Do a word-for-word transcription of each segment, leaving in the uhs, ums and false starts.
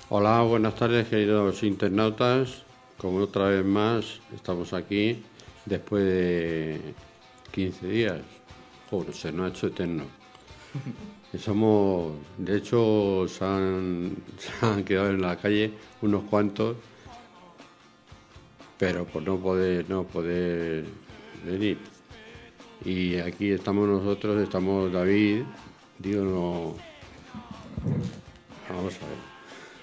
Hola, buenas tardes, queridos internautas. Como otra vez más, estamos aquí después de quince días. Joder, se nos ha hecho eterno. Somos, de hecho, se han, se han quedado en la calle unos cuantos, pero por no poder, no poder venir. Y aquí estamos nosotros, estamos David, digo, no. Vamos a ver.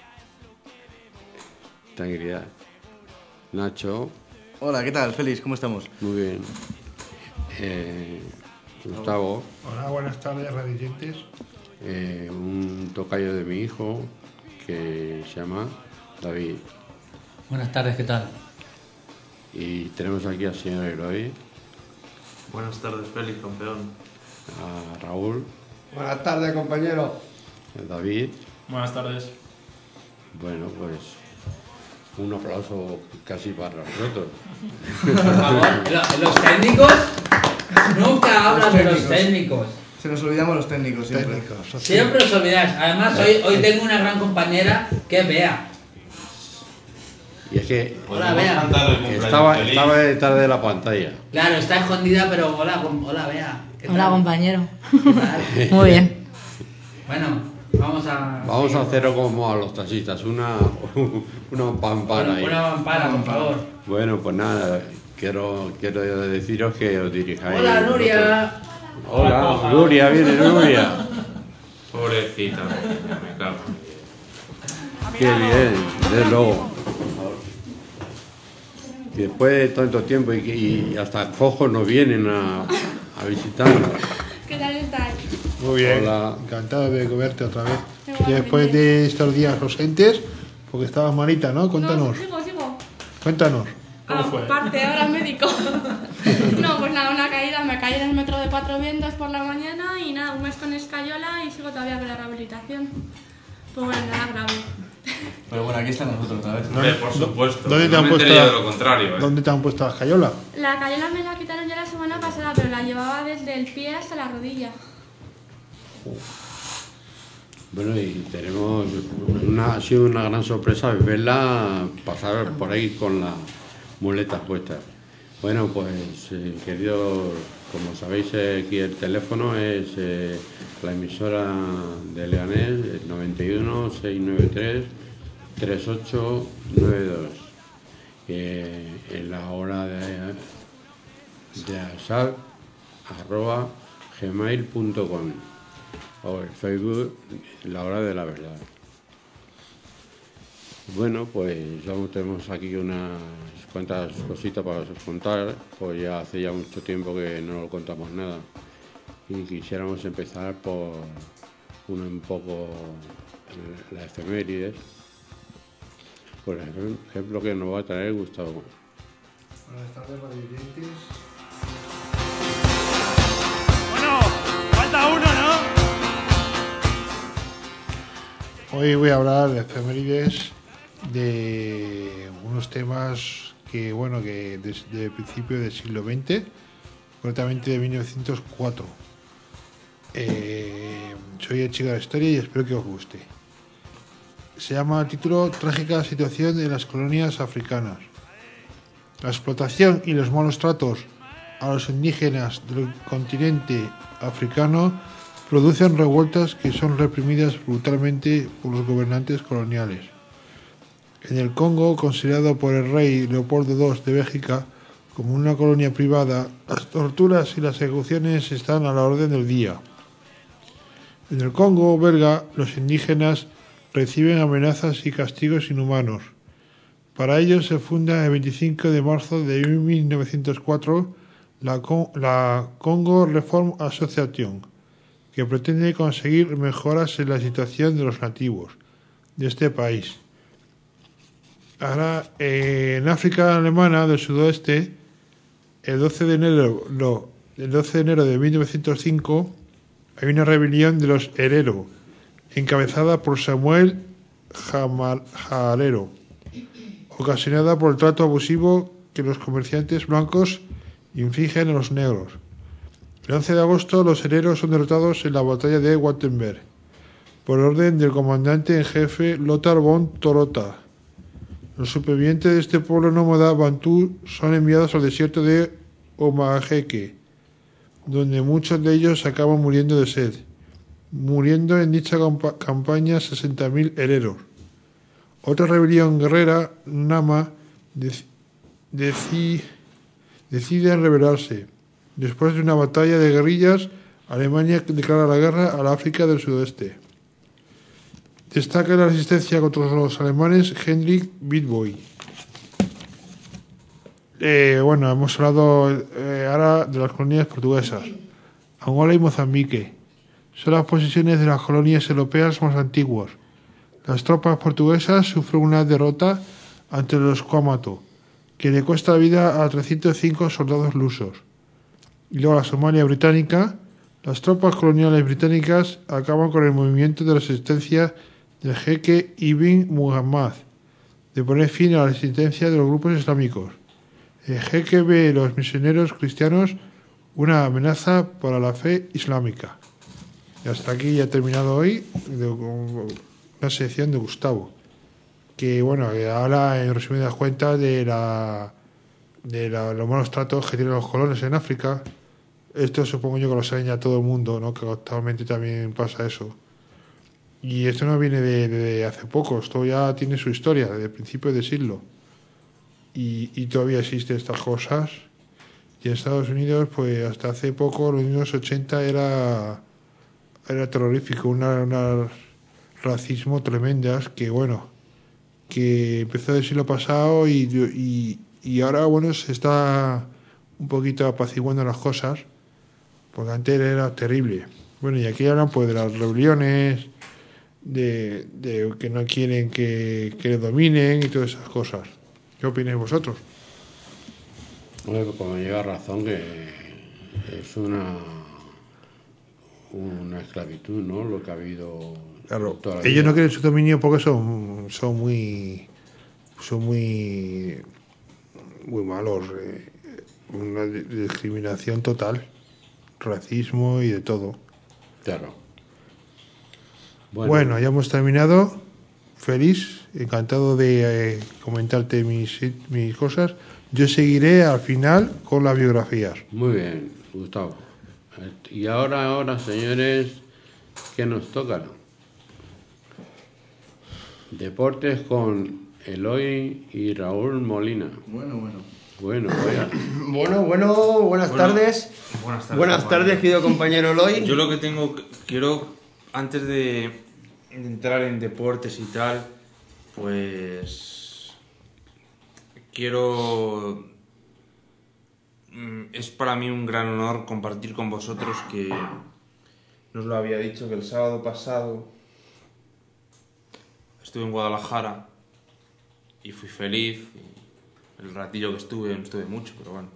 Tranquilidad. Nacho. Hola, ¿qué tal? Félix, ¿cómo estamos? Muy bien. Eh, Gustavo. Hola, buenas tardes, radioyentes. Eh, un tocayo de mi hijo que se llama David. Buenas tardes, ¿qué tal? Y tenemos aquí al señor Eloy. Buenas tardes, Félix, campeón. A Raúl. Buenas tardes, compañero. A David. Buenas tardes. Bueno, pues un aplauso casi para nosotros. Por favor, los técnicos nunca hablan de los técnicos. Se nos olvidamos los técnicos siempre. Técnicos. Siempre os olvidáis. Además, hoy, hoy tengo una gran compañera que es Bea. Y es que Hola, Bea. estaba, estaba detrás de la pantalla. Claro, está escondida, pero hola, com- hola Bea. ¿Qué tal? Hola, compañero. ¿Qué tal? Muy bien. Bueno, vamos a... Vamos a seguir. hacerlo como a los taxistas, una, una pampara ahí. Una vampara, por favor. Bueno, pues nada, quiero, quiero deciros que os dirijáis. Hola, Nuria. Hola, Nuria, viene Nuria. Pobrecita, me cago. Qué bien, desde luego. Y después de tanto tiempo y, que- y hasta cojos nos vienen a, a visitarnos. ¿Qué tal estáis? Muy bien. Hola. Encantado de verte otra vez. Igualmente. Y después de estos días ausentes, porque estabas malita, ¿no? Cuéntanos. No, sigo, sigo. Cuéntanos. Ah, parte, ahora al médico. No, pues nada, una caída. Me caí en el metro de Cuatro Vientos por la mañana y nada, un mes con escayola y sigo todavía con la rehabilitación. Pues bueno, nada grave. Pero bueno, aquí estamos nosotros otra vez. Hombre, por supuesto. ¿Dónde te no han me puesto enteré la- de lo contrario, ¿eh? ¿Dónde te han puesto la escayola? La cayola me la quitaron ya la semana pasada, pero la llevaba desde el pie hasta la rodilla. Bueno, y tenemos una, ha sido una gran sorpresa verla pasar por ahí con las muletas puestas. Bueno, pues eh, queridos, como sabéis, eh, aquí el teléfono es eh, la emisora de Leganés, el noventa y uno, seiscientos noventa y tres, treinta y ocho noventa y dos. Eh, en la hora de, de asal, arroba gmail punto com. O el Facebook, la hora de la verdad. Bueno, pues ya tenemos aquí unas cuantas cositas para contar, pues ya hace ya mucho tiempo que no lo contamos nada. Y quisiéramos empezar por uno un poco las efemérides. Por ejemplo, que nos va a traer Gustavo. Buenas tardes, radioyentes. Bueno, falta uno, ¿no? Hoy voy a hablar de efemérides, de unos temas que, bueno, que desde el principio del siglo veinte, concretamente de mil novecientos cuatro. Eh, soy el chico de la historia y espero que os guste. Se llama el título Trágica situación en las colonias africanas. La explotación y los malos tratos a los indígenas del continente africano producen revueltas que son reprimidas brutalmente por los gobernantes coloniales. En el Congo, considerado por el rey Leopoldo segundo de Bélgica como una colonia privada, las torturas y las ejecuciones están a la orden del día. En el Congo belga, los indígenas reciben amenazas y castigos inhumanos. Para ello se funda el veinticinco de marzo de mil novecientos cuatro la, Con- la Congo Reform Association, que pretende conseguir mejoras en la situación de los nativos de este país. Ahora, eh, en África alemana del sudoeste, el doce de enero, no, el doce de enero de mil novecientos cinco, hay una rebelión de los Herero, encabezada por Samuel Jamal- Jalero, ocasionada por el trato abusivo que los comerciantes blancos infligen a los negros. El once de agosto los hereros son derrotados en la batalla de Wattenberg. por orden del comandante en jefe Lothar von Torota. Los supervivientes de este pueblo nómada bantú son enviados al desierto de Omajeque, donde muchos de ellos acaban muriendo de sed, muriendo en dicha campa- campaña sesenta mil hereros. Otra rebelión guerrera, Nama, dec- deci- decide rebelarse. Después de una batalla de guerrillas, Alemania declara la guerra a la África del Sudeste. Destaca la resistencia contra los alemanes Hendrik Witbooi. Eh, bueno, hemos hablado eh, ahora de las colonias portuguesas. Angola y Mozambique son las posesiones de las colonias europeas más antiguas. Las tropas portuguesas sufren una derrota ante los Kwamato, que le cuesta la vida a trescientos cinco soldados lusos. Y luego la Somalia británica. Las tropas coloniales británicas acaban con el movimiento de resistencia del jeque Ibn Muhammad de poner fin a la resistencia de los grupos islámicos. El jeque ve en los misioneros cristianos una amenaza para la fe islámica. Y hasta aquí ya he terminado hoy de, con una sección de Gustavo, que bueno, que habla en resumidas cuentas de la de la, los malos tratos que tienen los colonos en África. Esto supongo yo que lo sabe ya todo el mundo, ¿no? Que actualmente también pasa eso. Y esto no viene de, de hace poco, esto ya tiene su historia, desde principios de siglo. Y, y todavía existen estas cosas. Y en Estados Unidos, pues hasta hace poco, los años ochenta, era, era terrorífico, una, una racismo tremendas que, bueno, que empezó del siglo pasado y, y, y ahora, bueno, se está un poquito apaciguando las cosas, porque antes era terrible. Bueno, y aquí hablan pues de las rebeliones, de, de que no quieren que, que le dominen y todas esas cosas. ¿Qué opináis vosotros? Bueno, como lleva razón que es una una esclavitud, ¿no? Lo que ha habido. Claro, toda la ellos vida. no quieren su dominio porque son, son muy son muy muy malos, eh, una discriminación total, racismo y de todo. Claro. Bueno, Bueno, ya hemos terminado. Feliz, encantado de eh, comentarte mis, mis cosas. Yo seguiré al final con las biografías. muy bien, Gustavo. Y ahora, ahora, señores, ¿qué nos toca? Deportes con Eloy y Raúl Molina. Bueno, bueno. Bueno, vaya. Bueno, bueno, buenas Bueno, tardes. Buenas tardes. Buenas compañero. tardes, querido compañero Eloy. Yo lo que tengo, quiero, antes de, de entrar en deportes y tal, pues quiero, mm, es para mí un gran honor compartir con vosotros que nos lo había dicho que el sábado pasado estuve en Guadalajara y fui feliz. Y el ratillo que estuve, no estuve mucho, pero bueno.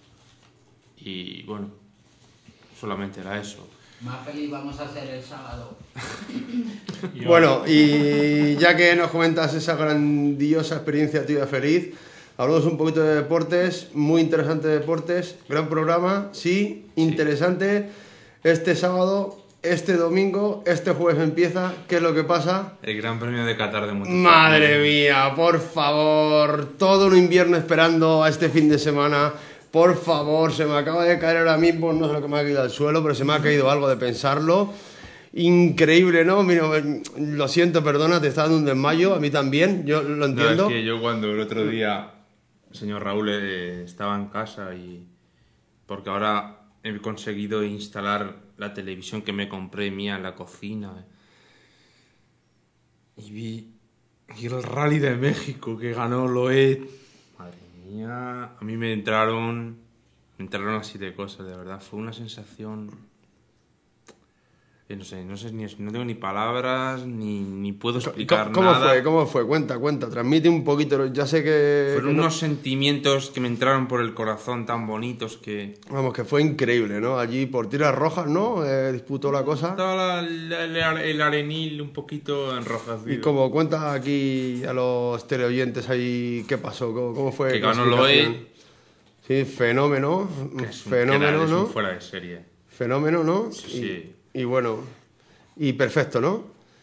Y bueno, solamente era eso. Más feliz vamos a ser el sábado. Bueno, y ya que nos comentas esa grandiosa experiencia tuya feliz, hablamos un poquito de deportes, muy interesante de deportes, gran programa, sí, interesante. Este sábado, este domingo, este jueves empieza, ¿qué es lo que pasa? El Gran Premio de Qatar de motociclismo. Madre mía, por favor, todo un invierno esperando a este fin de semana. Por favor, se me acaba de caer ahora mismo, no sé lo que me ha caído al suelo, pero se me ha caído algo de pensarlo. Increíble, ¿no? Mira, lo siento, perdona, te está dando un desmayo, a mí también, yo lo entiendo. No, es que yo cuando el otro día el señor Raúl eh, estaba en casa y... Porque ahora he conseguido instalar la televisión que me compré mía en la cocina. Y vi, vi el Rally de México que ganó Loet. Madre mía, a mí me entraron, me entraron así de cosas, de verdad. Fue una sensación... Eh, no sé, no sé, ni, no tengo ni palabras, ni, ni puedo explicar ¿Cómo, cómo nada. fue? ¿Cómo fue? Cuenta, cuenta, transmite un poquito, ya sé que... Fueron que no- unos sentimientos que me entraron por el corazón tan bonitos que... Vamos, que fue increíble, ¿no? Allí por tiras rojas, ¿no? Eh, disputó la cosa. Estaba la- la- el arenil un poquito enrojecido. Y como cuenta aquí a los teleoyentes ahí, ¿qué pasó? ¿Cómo, cómo fue? Que la ganó clasificación? Loe. Sí, fenómeno. Que es un- Fenómeno, que es un ¿no? fuera de serie. Fenómeno, ¿no? Sí. Y, y bueno, y perfecto, ¿no?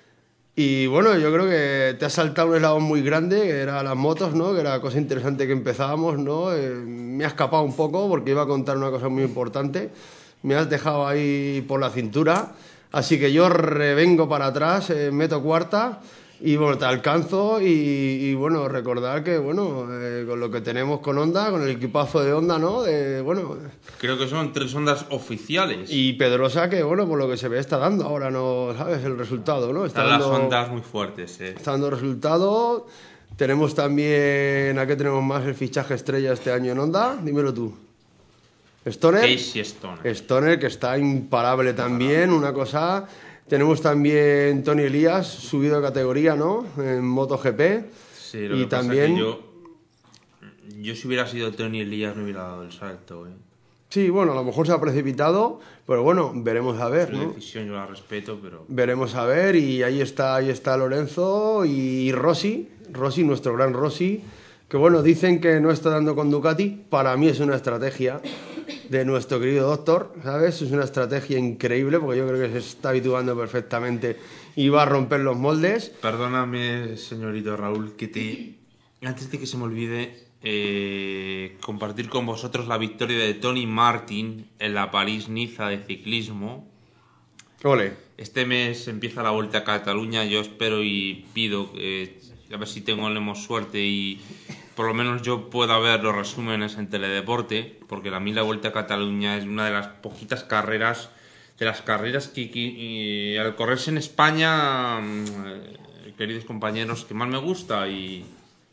Y bueno, yo creo que te has saltado un eslabón muy grande, que era las motos, ¿no? Que era la cosa interesante que empezábamos, ¿no? Eh, me ha escapado un poco porque iba a contar una cosa muy importante. Me has dejado ahí por la cintura. Así que yo revengo para atrás, eh, meto cuarta y bueno, te alcanzo. Y, y bueno, recordar que, bueno, eh, con lo que tenemos con Honda, con el equipazo de Honda, ¿no? De, bueno, Creo que son tres Hondas oficiales. y Pedrosa, que bueno, por lo que se ve, está dando ahora, ¿no? ¿Sabes? El resultado, ¿no? Está Están las dando- Hondas muy fuertes, eh. Está dando resultado. Tenemos también, ¿a qué tenemos más? El fichaje estrella este año en Honda. Dímelo tú. Stoner. Casey Stoner. Stoner, que está imparable también. Una cosa. Tenemos también Tony Elías, subido de categoría, ¿no? En MotoGP. Sí, lo y que pasa también. es que yo, yo si hubiera sido Tony Elías no hubiera dado el salto, eh. Sí, bueno, a lo mejor se ha precipitado, pero bueno, veremos a ver, Su ¿no? decisión yo la respeto, pero... Veremos a ver, y ahí está, ahí está Lorenzo y Rossi, Rossi, nuestro gran Rossi, que bueno, dicen que no está dando con Ducati. Para mí es una estrategia de nuestro querido doctor, ¿sabes? Es una estrategia increíble, porque yo creo que se está habituando perfectamente y va a romper los moldes. Perdóname, señorito Raúl, que te... Antes de que se me olvide, eh, compartir con vosotros la victoria de Tony Martin en la París-Niza de ciclismo. Ole. Este mes empieza la Vuelta a Cataluña. Yo espero y pido, eh, a ver si tenemos suerte y por lo menos yo pueda ver los resúmenes en Teledeporte, porque a mí la Vuelta a Cataluña es una de las poquitas carreras, de las carreras que, que, eh, al correrse en España, eh, queridos compañeros, que más me gusta. Y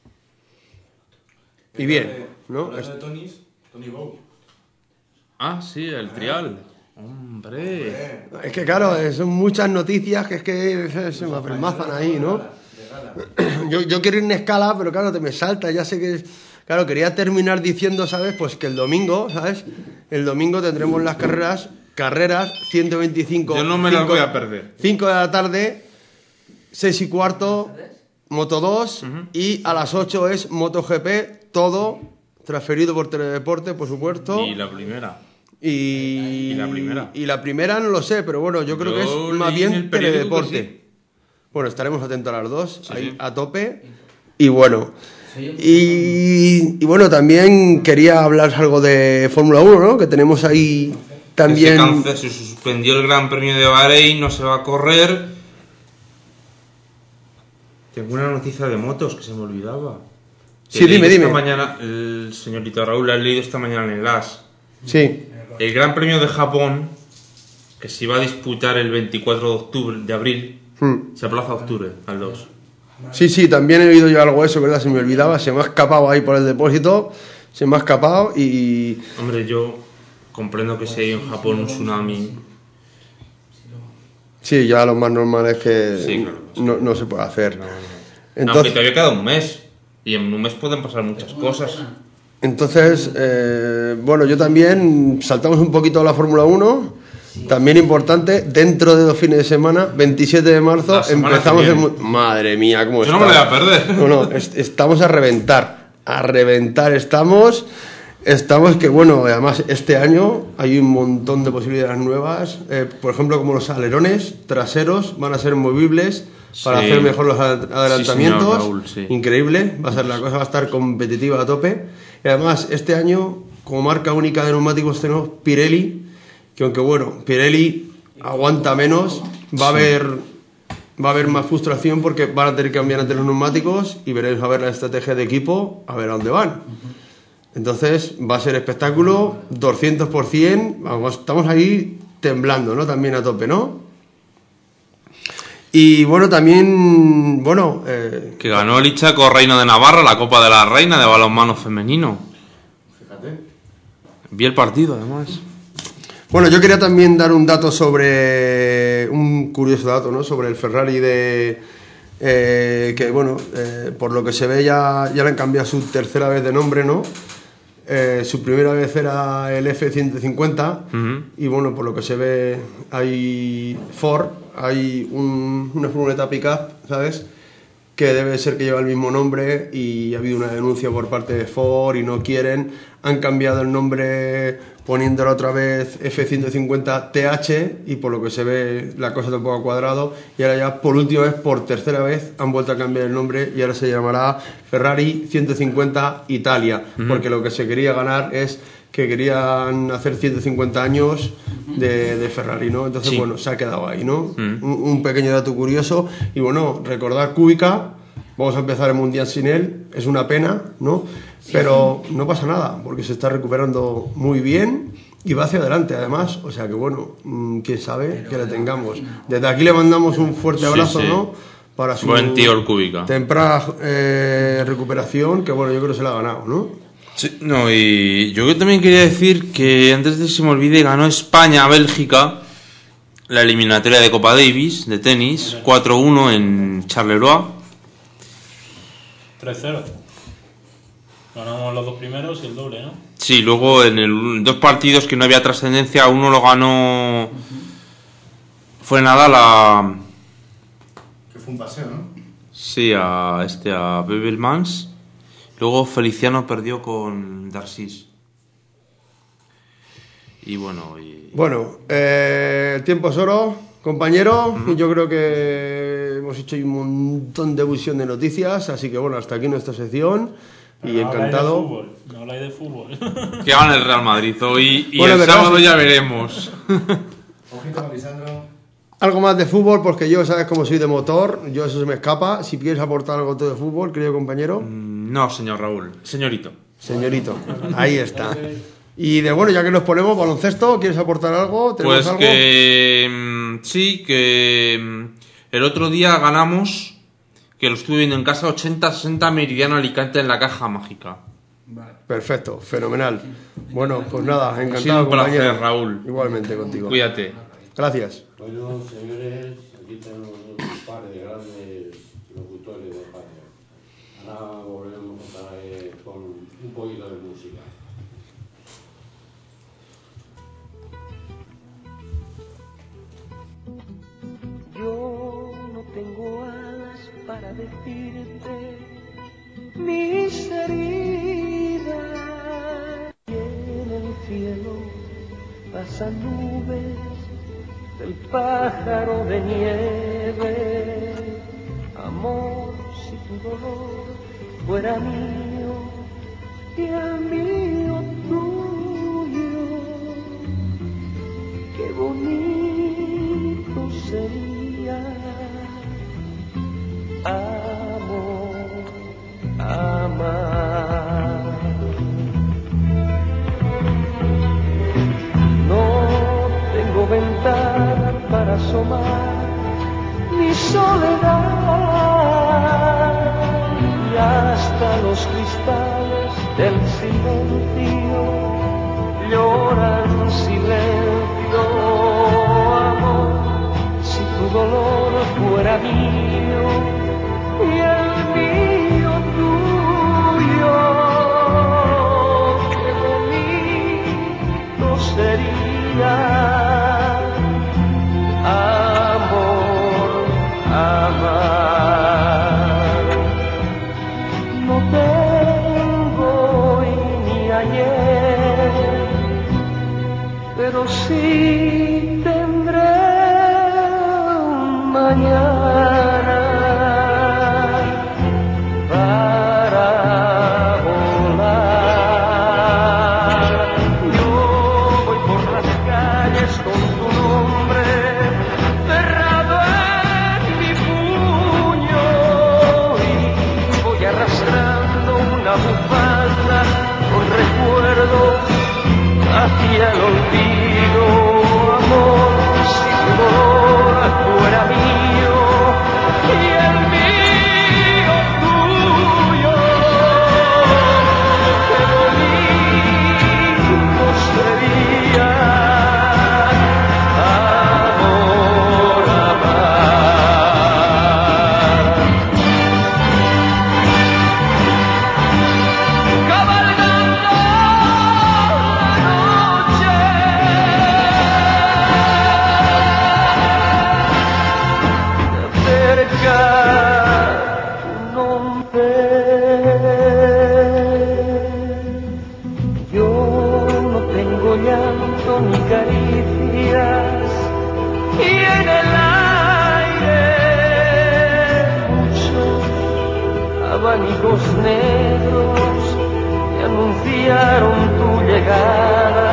Y bien, ¿no? Hablando de Tonys, Tony Go. ah, sí, el trial. Hombre. Es que claro, eh, son muchas noticias que es que se me apelmazan ahí, ¿no? Yo, yo quiero ir en escala, pero claro, te me salta, ya sé que... es- Claro, quería terminar diciendo, ¿sabes? Pues que el domingo, ¿sabes? El domingo tendremos las carreras, carreras ciento veinticinco... Yo no me las cinco- voy a perder. cinco de la tarde, seis y cuarto, Moto dos, y a las ocho es MotoGP, todo transferido por Teledeporte, por supuesto. Y la primera. Y, ¿Y la primera? Y la primera no lo sé, pero bueno, yo creo Yo que es más leí en bien el periódico Teledeporte. que sí. Bueno, estaremos atentos a las dos, Sí, ahí sí. a tope. Y bueno, y, y bueno, también quería hablar algo de Fórmula uno, ¿no? Que tenemos ahí también... Se, cance- se suspendió el Gran Premio de Bahrein, no se va a correr. Tengo una noticia de motos que se me olvidaba. Sí, He leído dime, esta dime. mañana, el señorito Raúl, la he leído esta mañana en el As. Sí, El Gran Premio de Japón, que se iba a disputar el veinticuatro de octubre, de abril, Hmm. se aplaza a octubre, al dos. sí, sí, también he oído yo algo de eso, ¿verdad? Se me olvidaba, se me ha escapado ahí por el depósito, se me ha escapado y... Hombre, yo comprendo que si hay en Japón un tsunami. Sí, ya lo más normal es que Sí, claro. no, no se puede hacer. No, no. Aunque Entonces, todavía queda un mes. Y en un mes pueden pasar muchas cosas. entonces eh, bueno, yo también saltamos un poquito a la Fórmula uno. También importante, dentro de dos fines de semana, veintisiete de marzo, La semana empezamos que el... viene. mu- Madre mía, cómo Yo no me estamos. la voy a perder. No, no, est- estamos a reventar. A reventar estamos. Estamos que, bueno, además este año hay un montón de posibilidades nuevas. Eh, por ejemplo, como los alerones traseros van a ser movibles para Sí. hacer mejor los ad- adelantamientos. señor Raúl, sí. Increíble, va a ser la cosa, va a estar competitiva a tope. Y además, este año, como marca única de neumáticos, tenemos Pirelli, que aunque bueno, Pirelli aguanta menos, va a haber va a haber más frustración porque van a tener que cambiar entre los neumáticos y veremos a ver la estrategia de equipo, a ver a dónde van. Entonces va a ser espectáculo doscientos por ciento, vamos, estamos ahí temblando, ¿no? También a tope, ¿no? Y bueno, también, bueno, eh, Que ganó el Ichaco Reino de Navarra la Copa de la Reina de balonmano femenino. fíjate. Vi el partido, además. Bueno, yo quería también dar un dato sobre, un curioso dato, ¿no? Sobre el Ferrari de, eh, que bueno, eh, por lo que se ve ya, ya le han cambiado su tercera vez de nombre, ¿no? Eh, su primera vez era el F ciento cincuenta Ujú. y bueno, por lo que se ve hay Ford, hay un- una furgoneta pick-up, ¿sabes? Que debe ser que lleva el mismo nombre y ha habido una denuncia por parte de Ford y no quieren, han cambiado el nombre poniéndola otra vez F ciento cincuenta T H y por lo que se ve la cosa tampoco ha cuadrado, y ahora ya por última vez, por tercera vez, han vuelto a cambiar el nombre y ahora se llamará Ferrari ciento cincuenta Italia, uh-huh. porque lo que se quería ganar es que querían hacer ciento cincuenta años de, de Ferrari, ¿no? Entonces, sí. bueno, se ha quedado ahí, ¿no? Uh-huh. Un, un pequeño dato curioso, y bueno, recordar Kubica, vamos a empezar el Mundial sin él, es una pena, ¿no? Pero no pasa nada, porque se está recuperando muy bien y va hacia adelante, además. O sea que, bueno, quién sabe que le tengamos. Desde aquí le mandamos un fuerte abrazo, sí, sí. ¿no? Para su buen tío el Kubica. temprana eh, recuperación, que, bueno, yo creo que se la ha ganado, ¿no? Sí, no, y yo también quería decir que, antes de que se me olvide, ganó España a Bélgica la eliminatoria de Copa Davis de tenis, cuatro uno en Charleroi. tres cero. Ganamos los dos primeros y el doble, ¿no? Sí, luego en el dos partidos que no había trascendencia, uno lo ganó. Fue nada la. Que fue un paseo, ¿no? Sí, a este a Bebelmans. Luego Feliciano perdió con Darcis. Y bueno. Y... Bueno, eh, el tiempo es oro, compañero. Uh-huh. Yo creo que hemos hecho un montón de ebusión de noticias, así que bueno, hasta aquí nuestra sección. Pero y no encantado. Habláis de fútbol, no habláis de fútbol. Que gana el Real Madrid hoy y bueno, el verdad, sábado sí. ya veremos. Ojito, Lisandro. Algo más de fútbol, porque yo, sabes cómo soy de motor, yo eso se me escapa. Si quieres aportar algo de fútbol, querido compañero. Mm, no, señor Raúl, señorito. Señorito, ahí está. Y de bueno, ya que nos ponemos baloncesto, ¿quieres aportar algo? ¿Tenemos Pues algo? que sí, que el otro día ganamos, que lo estuve viendo en casa, ochenta sesenta Meridiano Alicante en la caja mágica. Vale. Perfecto, fenomenal. Bueno, pues nada, encantado, ha sido un placer, compañero. Raúl. Igualmente contigo. Cuídate. Gracias. Bueno, señores, aquí tenemos un par de grandes locutores de radio. Ahora volvemos otra vez con un poquito de música. Yo no tengo alas para decirte mis heridas. Y en el cielo pasan nubes del pájaro de nieve. Amor, si tu dolor fuera mío y el mío tuyo, qué bonito sería. Amor, amar. No tengo ventana para asomar mi soledad, y hasta los cristales del silencio lloran silencio. Amor, si tu dolor fuera mío y el mío tuyo, qué bonito sería. Amor, amar. No tengo hoy ni ayer, pero sí tendré mañana para volar. Yo voy por las calles con tu nombre cerrado en mi puño, y voy arrastrando una bufanda con recuerdos hacia el olvido. Amor, si tu dolor fuera mío abanicos negros que anunciaron tu llegada.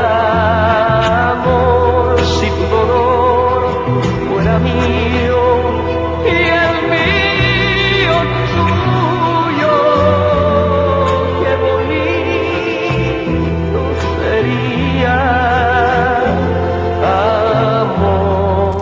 Amor, si tu dolor fuera mío y el mío tuyo, qué bonito sería. Amor,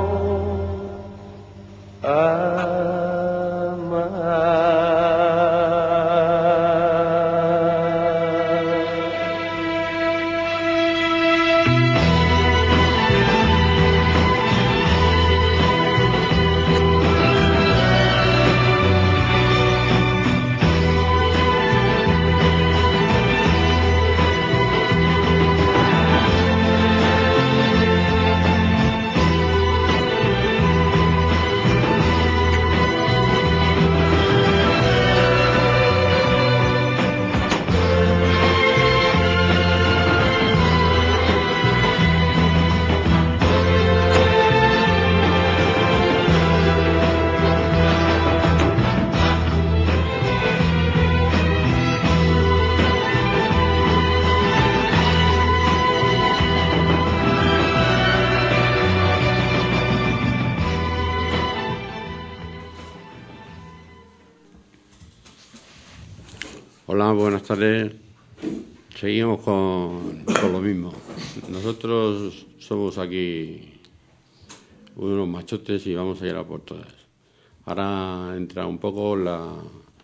Hola, buenas tardes. Seguimos con, con lo mismo. Nosotros somos aquí unos machotes y vamos a ir a por todas. Ahora entra un poco la,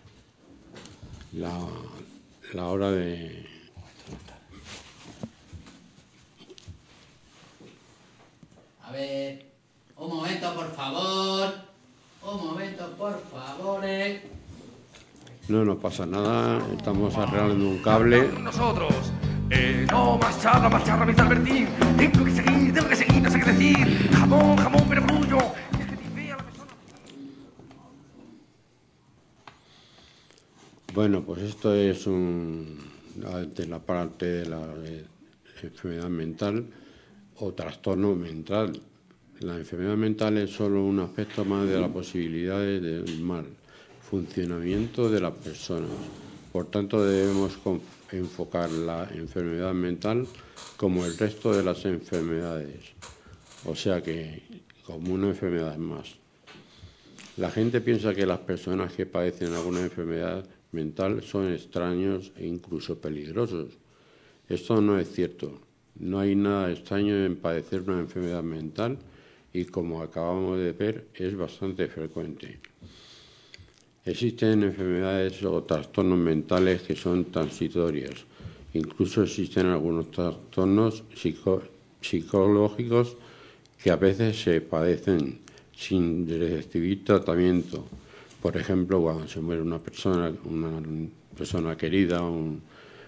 la, la hora de... A ver, un momento, por favor. Un momento, por favor. Eh. No nos pasa nada, estamos arreglando un cable. Nosotros, eh, no, más charla, más charla, mister Bertín. Tengo que seguir, tengo que seguir, no sé qué decir. Jamón, jamón, pero grullo. Bueno, pues esto es un, de la parte de la de enfermedad mental o trastorno mental. La enfermedad mental es solo un aspecto más de las posibilidades del mal funcionamiento de las personas. Por tanto, debemos enfocar la enfermedad mental como el resto de las enfermedades, o sea que como una enfermedad más. La gente piensa que las personas que padecen alguna enfermedad mental son extraños e incluso peligrosos. Esto no es cierto. No hay nada extraño en padecer una enfermedad mental y, como acabamos de ver, es bastante frecuente. Existen enfermedades o trastornos mentales que son transitorios. Incluso existen algunos trastornos psico psicológicos que a veces se padecen sin recibir tratamiento. Por ejemplo, cuando se muere una persona, una persona querida, un,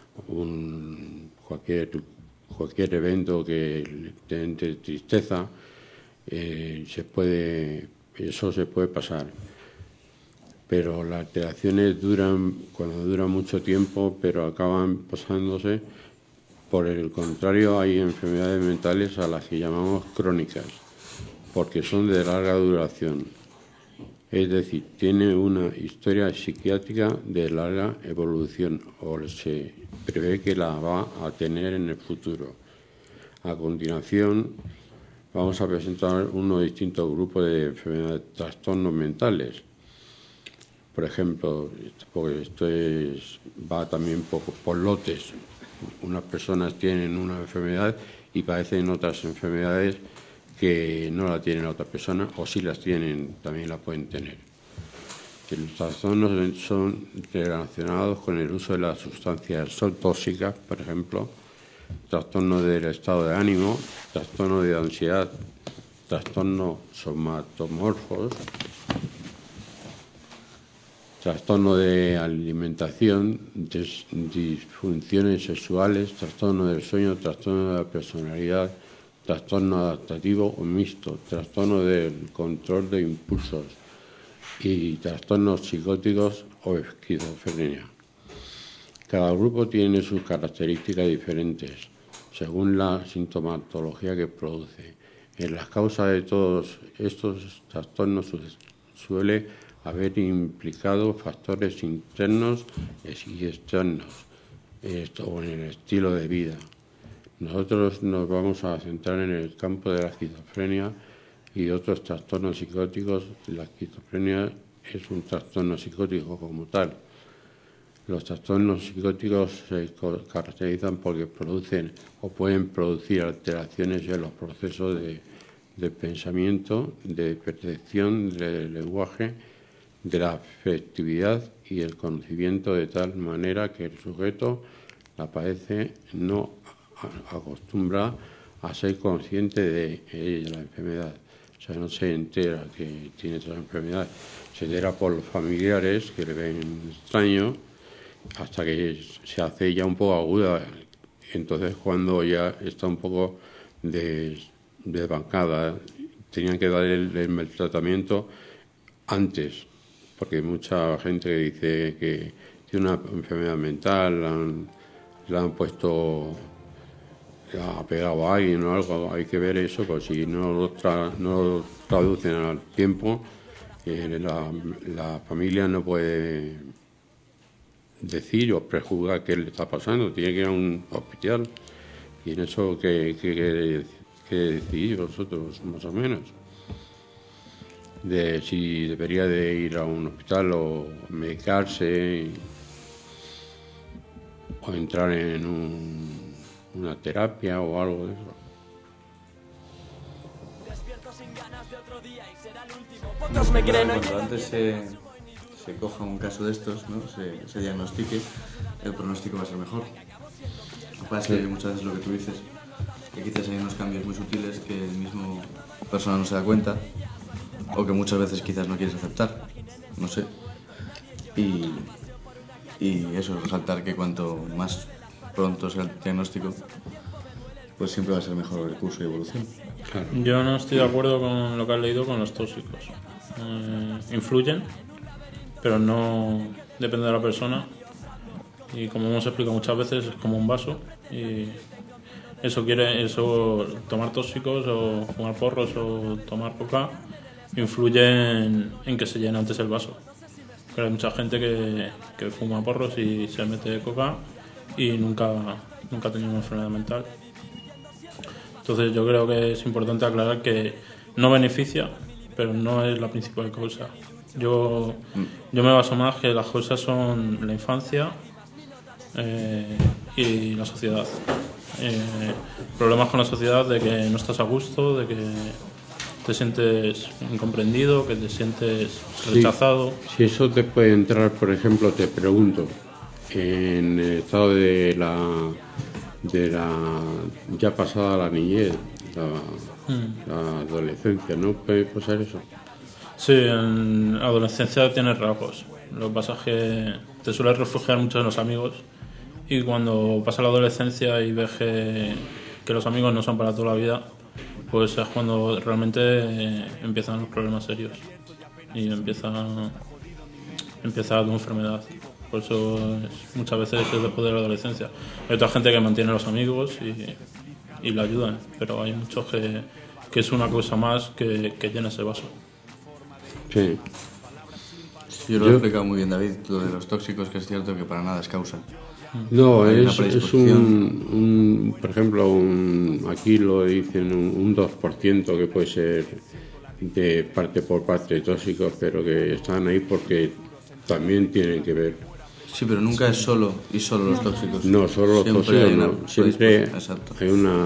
un, cualquier, cualquier evento que te entre tristeza, eh, se puede, eso se puede pasar. Pero las alteraciones duran, cuando duran mucho tiempo, pero acaban pasándose. Por el contrario, hay enfermedades mentales a las que llamamos crónicas, porque son de larga duración. Es decir, tiene una historia psiquiátrica de larga evolución, o se prevé que la va a tener en el futuro. A continuación, vamos a presentar unos distintos grupos de enfermedades, trastornos mentales. Por ejemplo, porque esto es, va también poco por lotes. Unas personas tienen una enfermedad y padecen otras enfermedades que no la tienen otra persona, o si las tienen, también la pueden tener. Los trastornos son relacionados con el uso de las sustancias tóxicas, por ejemplo, trastorno del estado de ánimo, trastorno de ansiedad, trastornos somatomorfos, trastorno de alimentación, dis disfunciones sexuales, trastorno del sueño, trastorno de la personalidad, trastorno adaptativo o mixto, trastorno del control de impulsos y trastornos psicóticos o esquizofrenia. Cada grupo tiene sus características diferentes según la sintomatología que produce. En las causas de todos estos trastornos suele haber implicado factores internos y externos esto, en el estilo de vida. Nosotros nos vamos a centrar en el campo de la esquizofrenia y otros trastornos psicóticos. La esquizofrenia es un trastorno psicótico como tal. Los trastornos psicóticos se caracterizan porque producen o pueden producir alteraciones en los procesos de, de pensamiento, de percepción, del lenguaje, de la afectividad y el conocimiento, de tal manera que el sujeto la padece no acostumbra a ser consciente de ella, la enfermedad. O sea, no se entera que tiene esa enfermedad. Se entera por los familiares que le ven extraño hasta que se hace ya un poco aguda. Entonces, cuando ya está un poco des, desbancada, tenían que dar el, el tratamiento antes, porque hay mucha gente que dice que tiene una enfermedad mental, la han, la han puesto, ha pegado a alguien o algo. Hay que ver eso, pues si no lo, tra, no lo traducen al tiempo, eh, la, la familia no puede decir o prejuzgar qué le está pasando, tiene que ir a un hospital. Y en eso que, que, que, que decidís vosotros, más o menos, de si debería de ir a un hospital o medicarse o entrar en un, una terapia o algo de eso. Bueno, cuanto antes se, se coja un caso de estos, ¿no? se, se diagnostique, el pronóstico va a ser mejor. Lo que pasa es que muchas veces lo que tú dices, que quizás hay unos cambios muy sutiles que el mismo persona no se da cuenta, o que muchas veces quizás no quieres aceptar, no sé. Y, y eso, resaltar que cuanto más pronto sea el diagnóstico, pues siempre va a ser mejor el curso y evolución. Claro. Yo no estoy de acuerdo con lo que has leído con los tóxicos. Eh, influyen, pero no depende de la persona. Y como hemos explicado muchas veces, es como un vaso. Y eso quiere, eso, tomar tóxicos o fumar porros o tomar coca influye en, en que se llene antes el vaso. Pero hay mucha gente que, que fuma porros y se mete coca y nunca, nunca ha tenido una enfermedad mental. Entonces yo creo que es importante aclarar que no beneficia, pero no es la principal causa. Yo, yo me baso más que las causas son la infancia eh, y la sociedad. Eh, problemas con la sociedad de que no estás a gusto, de que te sientes incomprendido, que te sientes rechazado. Sí, si eso te puede entrar, por ejemplo, te pregunto, en el estado de la de la ya pasada la niñez, la, mm. la adolescencia, ¿no puede pasar eso? Sí, en adolescencia tienes rasgos. Lo que pasa es que te sueles refugiar mucho en los amigos y cuando pasa la adolescencia y ves que, que los amigos no son para toda la vida, pues es cuando realmente eh, empiezan los problemas serios y empieza, empieza tu enfermedad. Por eso es, muchas veces es después de la adolescencia. Hay otra gente que mantiene a los amigos y, y le ayudan, pero hay muchos que, que es una cosa más que, que llena ese vaso. Sí. Sí, yo lo he explicado muy bien, David, lo de los tóxicos, que es cierto que para nada es causa. No, es, es un, un, por ejemplo, un, aquí lo dicen un, un dos por ciento que puede ser de parte por parte tóxicos, pero que están ahí porque también tienen que ver. Sí, pero nunca es solo y solo los tóxicos. No, solo los siempre tóxicos, hay una, no. Siempre exacto. hay una...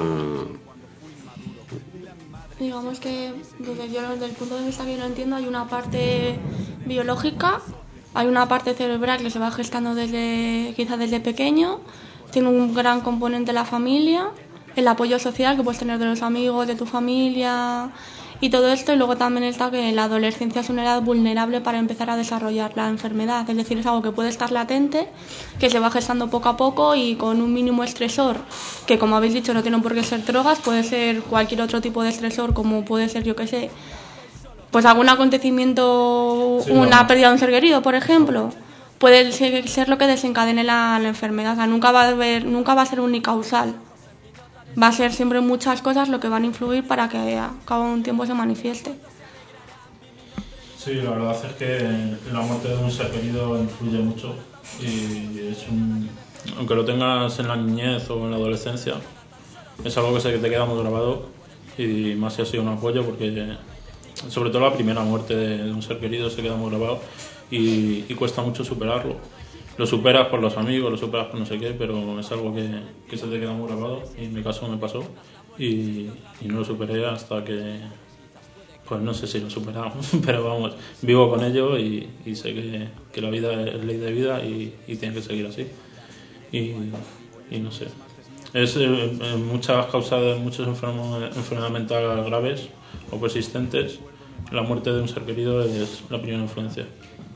Digamos que desde, yo, desde el punto de vista que yo lo entiendo, hay una parte biológica, hay una parte cerebral que se va gestando desde quizá desde pequeño, tiene un gran componente la familia, el apoyo social que puedes tener de los amigos, de tu familia y todo esto, y luego también está que la adolescencia es una edad vulnerable para empezar a desarrollar la enfermedad, es decir, es algo que puede estar latente, que se va gestando poco a poco y con un mínimo estresor, que como habéis dicho no tienen por qué ser drogas, puede ser cualquier otro tipo de estresor, como puede ser, yo qué sé, pues algún acontecimiento, sí, una no. pérdida de un ser querido, por ejemplo, puede ser, ser lo que desencadene la, la enfermedad, o sea, nunca va a haber, nunca va a ser unicausal. Va a ser siempre muchas cosas lo que van a influir para que a cabo de un tiempo se manifieste. Sí, la verdad es que la muerte de un ser querido influye mucho y es un, aunque lo tengas en la niñez o en la adolescencia, es algo que se te queda muy grabado y más si ha sido un apoyo porque sobre todo la primera muerte de, de un ser querido se queda muy grabado y, y cuesta mucho superarlo. Lo superas por los amigos, lo superas por no sé qué, pero es algo que, que se te queda muy grabado y en mi caso me pasó y, y no lo superé hasta que, pues no sé si lo superamos, pero vamos, vivo con ello y, y sé que, que la vida es ley de vida y, y tiene que seguir así. Y, y no sé. Es eh, en muchas causas de muchas enfermos- enfermedades mentales graves o persistentes, la muerte de un ser querido es la primera influencia.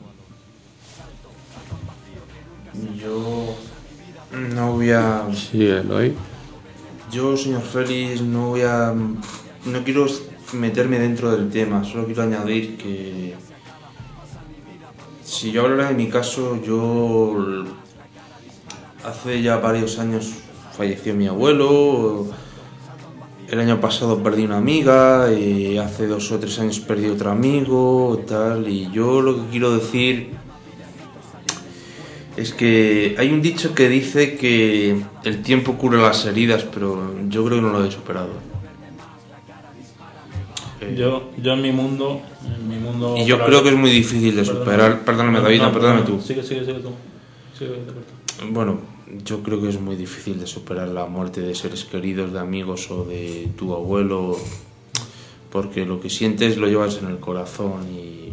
Yo no voy a... Sí, Eloy. Yo, señor Félix, no voy a... No quiero meterme dentro del tema, solo quiero añadir que... Si yo hablara de mi caso, yo... Hace ya varios años falleció mi abuelo, el año pasado perdí una amiga, y hace dos o tres años perdí otro amigo, tal, y yo lo que quiero decir es que hay un dicho que dice que el tiempo cura las heridas, pero yo creo que no lo he superado. Eh, Yo, yo en mi mundo, en mi mundo... y yo para- creo que es muy difícil de superar. Perdóname, David, no, perdóname tú. Sigue, sigue, sigue tú. Sigue, te corto. Bueno, yo creo que es muy difícil de superar la muerte de seres queridos, de amigos o de tu abuelo, porque lo que sientes lo llevas en el corazón y...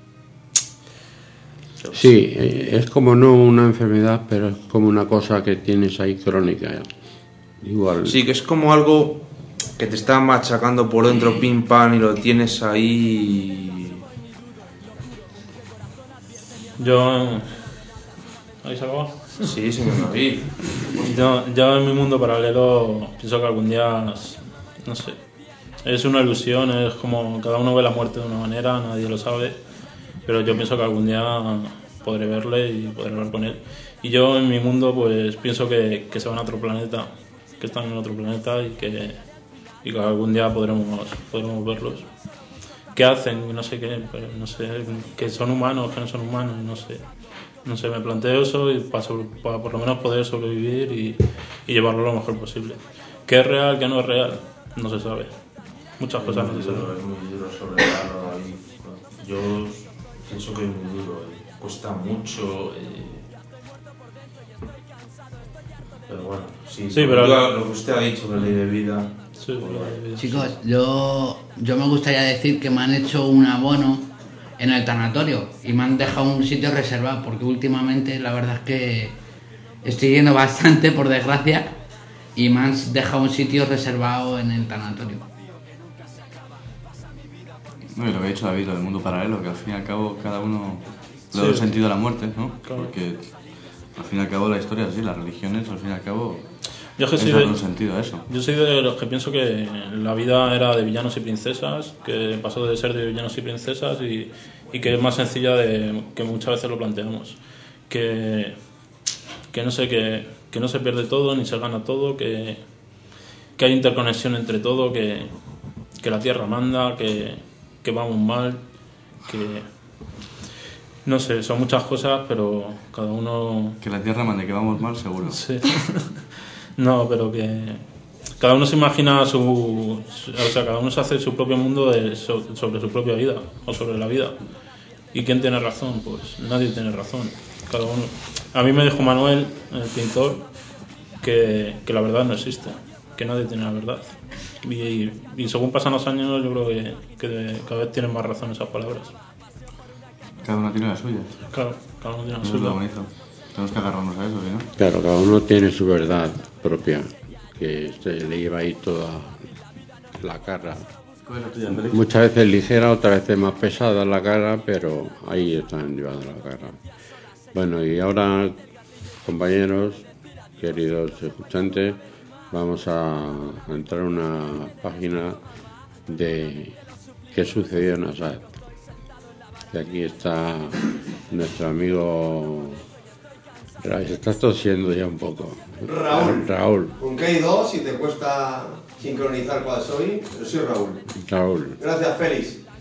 Sí, eh, es como no una enfermedad, pero es como una cosa que tienes ahí crónica. ¿eh? Igual. Sí, que es como algo que te está machacando por dentro, pim pam, y lo tienes ahí. Yo... ¿Ahí se acabó? Sí, señor David. Yo, yo en mi mundo paralelo pienso que algún día, no sé, es una ilusión, es como cada uno ve la muerte de una manera, nadie lo sabe, pero yo pienso que algún día podré verle y podré hablar con él. Y yo en mi mundo pues pienso que, que se van a otro planeta, que están en otro planeta y que, y que algún día podremos, podremos verlos. ¿Qué hacen? No sé qué, pero no sé, que son humanos, que no son humanos, no sé. No sé, me planteo eso y para, sobre- para por lo menos poder sobrevivir y, y llevarlo lo mejor posible. ¿Qué es real, qué no es real? No se sabe. Muchas cosas no se saben. Es muy duro sobrecarlo ahí. Yo pienso que es muy duro, eh, cuesta mucho. eh. Pero bueno, sí, Sí, pero- lo que usted ha dicho, la ley de vida. Sí, pues vale. Chicos, yo, yo me gustaría decir que me han hecho un abono en el tanatorio y me han dejado un sitio reservado porque últimamente la verdad es que estoy yendo bastante, por desgracia, y me han dejado un sitio reservado en el tanatorio. No, y lo que ha dicho David, lo del mundo paralelo, que al fin y al cabo cada uno le da Sí. un sentido a la muerte, ¿no? Claro. Porque al fin y al cabo la historia es así, las religiones al fin y al cabo Yo es que es soy darle de- un sentido a eso. Yo soy de los que pienso que la vida era de villanos y princesas, que pasó de ser de villanos y princesas y, y que es más sencilla de que muchas veces lo planteamos. Que, que no sé, que, que no se pierde todo ni se gana todo, que, que hay interconexión entre todo, que, que la tierra manda, que, que vamos mal, que... No sé, son muchas cosas, pero cada uno... Que la tierra mande que vamos mal, seguro. Sí. No, pero que cada uno se imagina su, su- o sea, cada uno se hace su propio mundo de- so- sobre su propia vida o sobre la vida. ¿Y quién tiene razón? Pues nadie tiene razón. Cada uno. A mí me dijo Manuel, el pintor, que, que la verdad no existe, que nadie tiene la verdad. Y, y según pasan los años, yo creo que, que cada vez tienen más razón esas palabras. Cada uno tiene la suya. Claro, cada uno tiene la Eso es lo suya. bonito. Tenemos que agarrarnos a eso, ¿sí, no? Claro, cada uno tiene su verdad propia, que se le lleva ahí toda la carga. ¿Cuál es la tuya, Félix? Muchas veces ligera, otras veces más pesada la carga, pero ahí están llevando la carga. Bueno, y ahora, compañeros, queridos escuchantes, vamos a a entrar a una página de qué sucedió en Assad. Y aquí está nuestro amigo... Ra- Se está tosiendo ya un poco. Raúl. Raúl. Aunque hay dos y te cuesta sincronizar cuál soy, pero soy Raúl. Raúl. Gracias, Félix.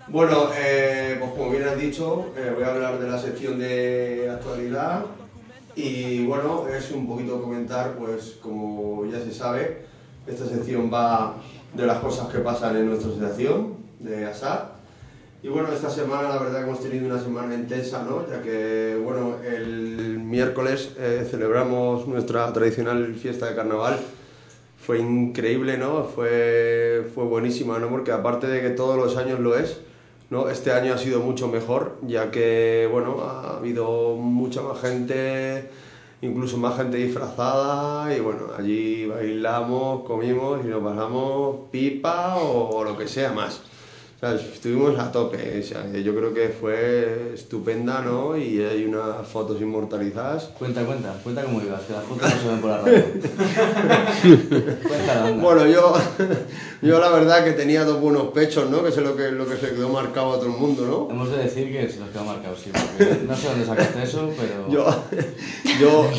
Bueno, eh, pues como bien has dicho, eh, voy a hablar de la sección de actualidad y bueno, es un poquito comentar, pues como ya se sabe, esta sección va de las cosas que pasan en nuestra asociación de ASAD. Y bueno, esta semana la verdad que hemos tenido una semana intensa, ¿no? Ya que, bueno, el miércoles eh, celebramos nuestra tradicional fiesta de carnaval. Fue increíble, ¿no? Fue, fue buenísima, ¿no? Porque aparte de que todos los años lo es, ¿no? Este año ha sido mucho mejor, ya que, bueno, ha habido mucha más gente, incluso más gente disfrazada, y bueno, allí bailamos, comimos y nos pasamos pipa o, o lo que sea más. O sea, estuvimos a tope, o sea, yo creo que fue estupenda, ¿no? Y hay unas fotos inmortalizadas. Cuenta, cuenta, cuenta cómo ibas, que las fotos no se ven por la radio. Cuenta, anda. Bueno, yo, yo la verdad que tenía dos buenos pechos, ¿no? Que es lo que, lo que se quedó marcado a todo el mundo, ¿no? Hemos de decir que se nos quedó marcado, sí, porque no sé dónde sacaste eso, pero... Yo, yo,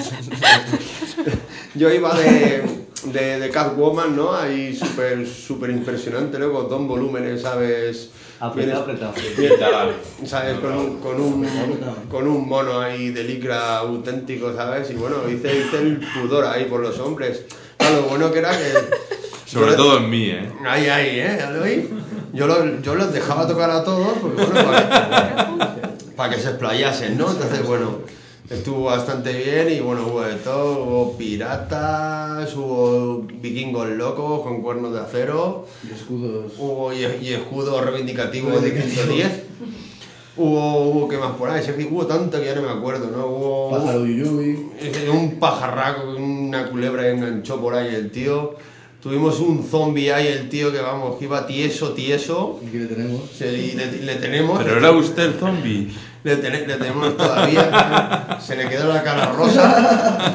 yo iba de... De, de Catwoman, ¿no? Ahí súper súper impresionante, ¿no? Con dos volúmenes, ¿sabes? Apretado, apretado. ¿Sabes? Con un, con, un, con un mono ahí de licra auténtico, ¿sabes? Y bueno, hice, hice el pudor ahí por los hombres. Claro, lo bueno que era que... Sobre todo en mí, ¿eh? Ahí, ahí, ¿eh? ¿Ya lo oí? Yo, lo, yo los dejaba tocar a todos, porque bueno, para, para que se explayasen, ¿no? Entonces, bueno... Estuvo bastante bien y bueno, hubo de todo, hubo piratas, hubo vikingos locos con cuernos de acero. Y escudos. Hubo y, y escudos reivindicativos de ciento diez. Hubo, hubo, ¿qué más por ahí? Es que hubo tanto que ya no me acuerdo, ¿no? Hubo... Pájaro Yuyuy. Un pajarraco, una culebra que enganchó por ahí el tío. Tuvimos un zombie ahí, el tío que vamos, que iba tieso, tieso. ¿Y qué le tenemos? Se, y le, le tenemos. Pero era usted el zombie. Le, ten, le tenemos todavía. Se le quedó la cara rosa.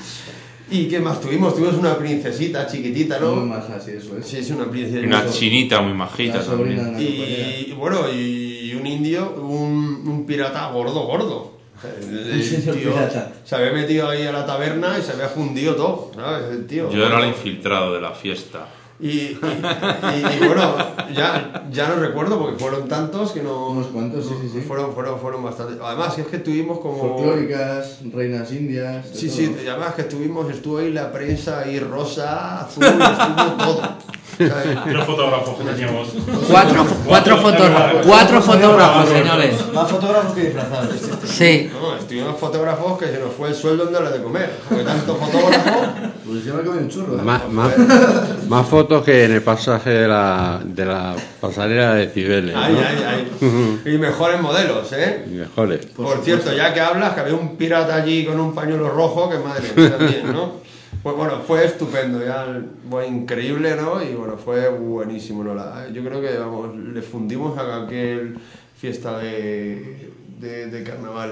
¿Y qué más tuvimos? Tuvimos una princesita chiquitita, ¿no? Muy maja, sí, eso es. Sí, es una princesa. Y una chinita muy majita también. Y, y bueno, y un indio, un, un pirata gordo, gordo. El, el tío se había metido ahí a la taberna y se había fundido todo, ¿sabes? El tío. Yo era el infiltrado de la fiesta. Y, y, y, y bueno, ya, ya no recuerdo porque fueron tantos que no... Unos cuantos, sí, sí, sí. Fueron, fueron, fueron bastantes. Además, es que estuvimos como... Folclóricas, reinas indias... Sí, sí, y además que estuvimos, estuvo ahí la prensa ahí rosa, azul, estuvo todo. Los fotógrafos que teníamos. Cuatro, cuatro, fotógrafos, cuatro fotógrafos, señores. Más fotógrafos que disfrazados. Sí. No, estuvimos fotógrafos que se nos fue el sueldo en darle de comer. Porque tanto fotógrafo... Pues se me ha comido un churro. ¿eh? Más, más, más fotos que en el pasaje de la, de la pasarela de Cibeles, ¿no? Ay, ay, ay. Y mejores modelos, ¿eh? Y mejores. Por, Por cierto, ya que hablas, que había un pirata allí con un pañuelo rojo, que madre mía, también, ¿no? Pues bueno, fue estupendo, ya fue increíble, ¿no? Y bueno, fue buenísimo, ¿no? La, yo creo que, vamos, le fundimos a aquel fiesta de, de, de carnaval.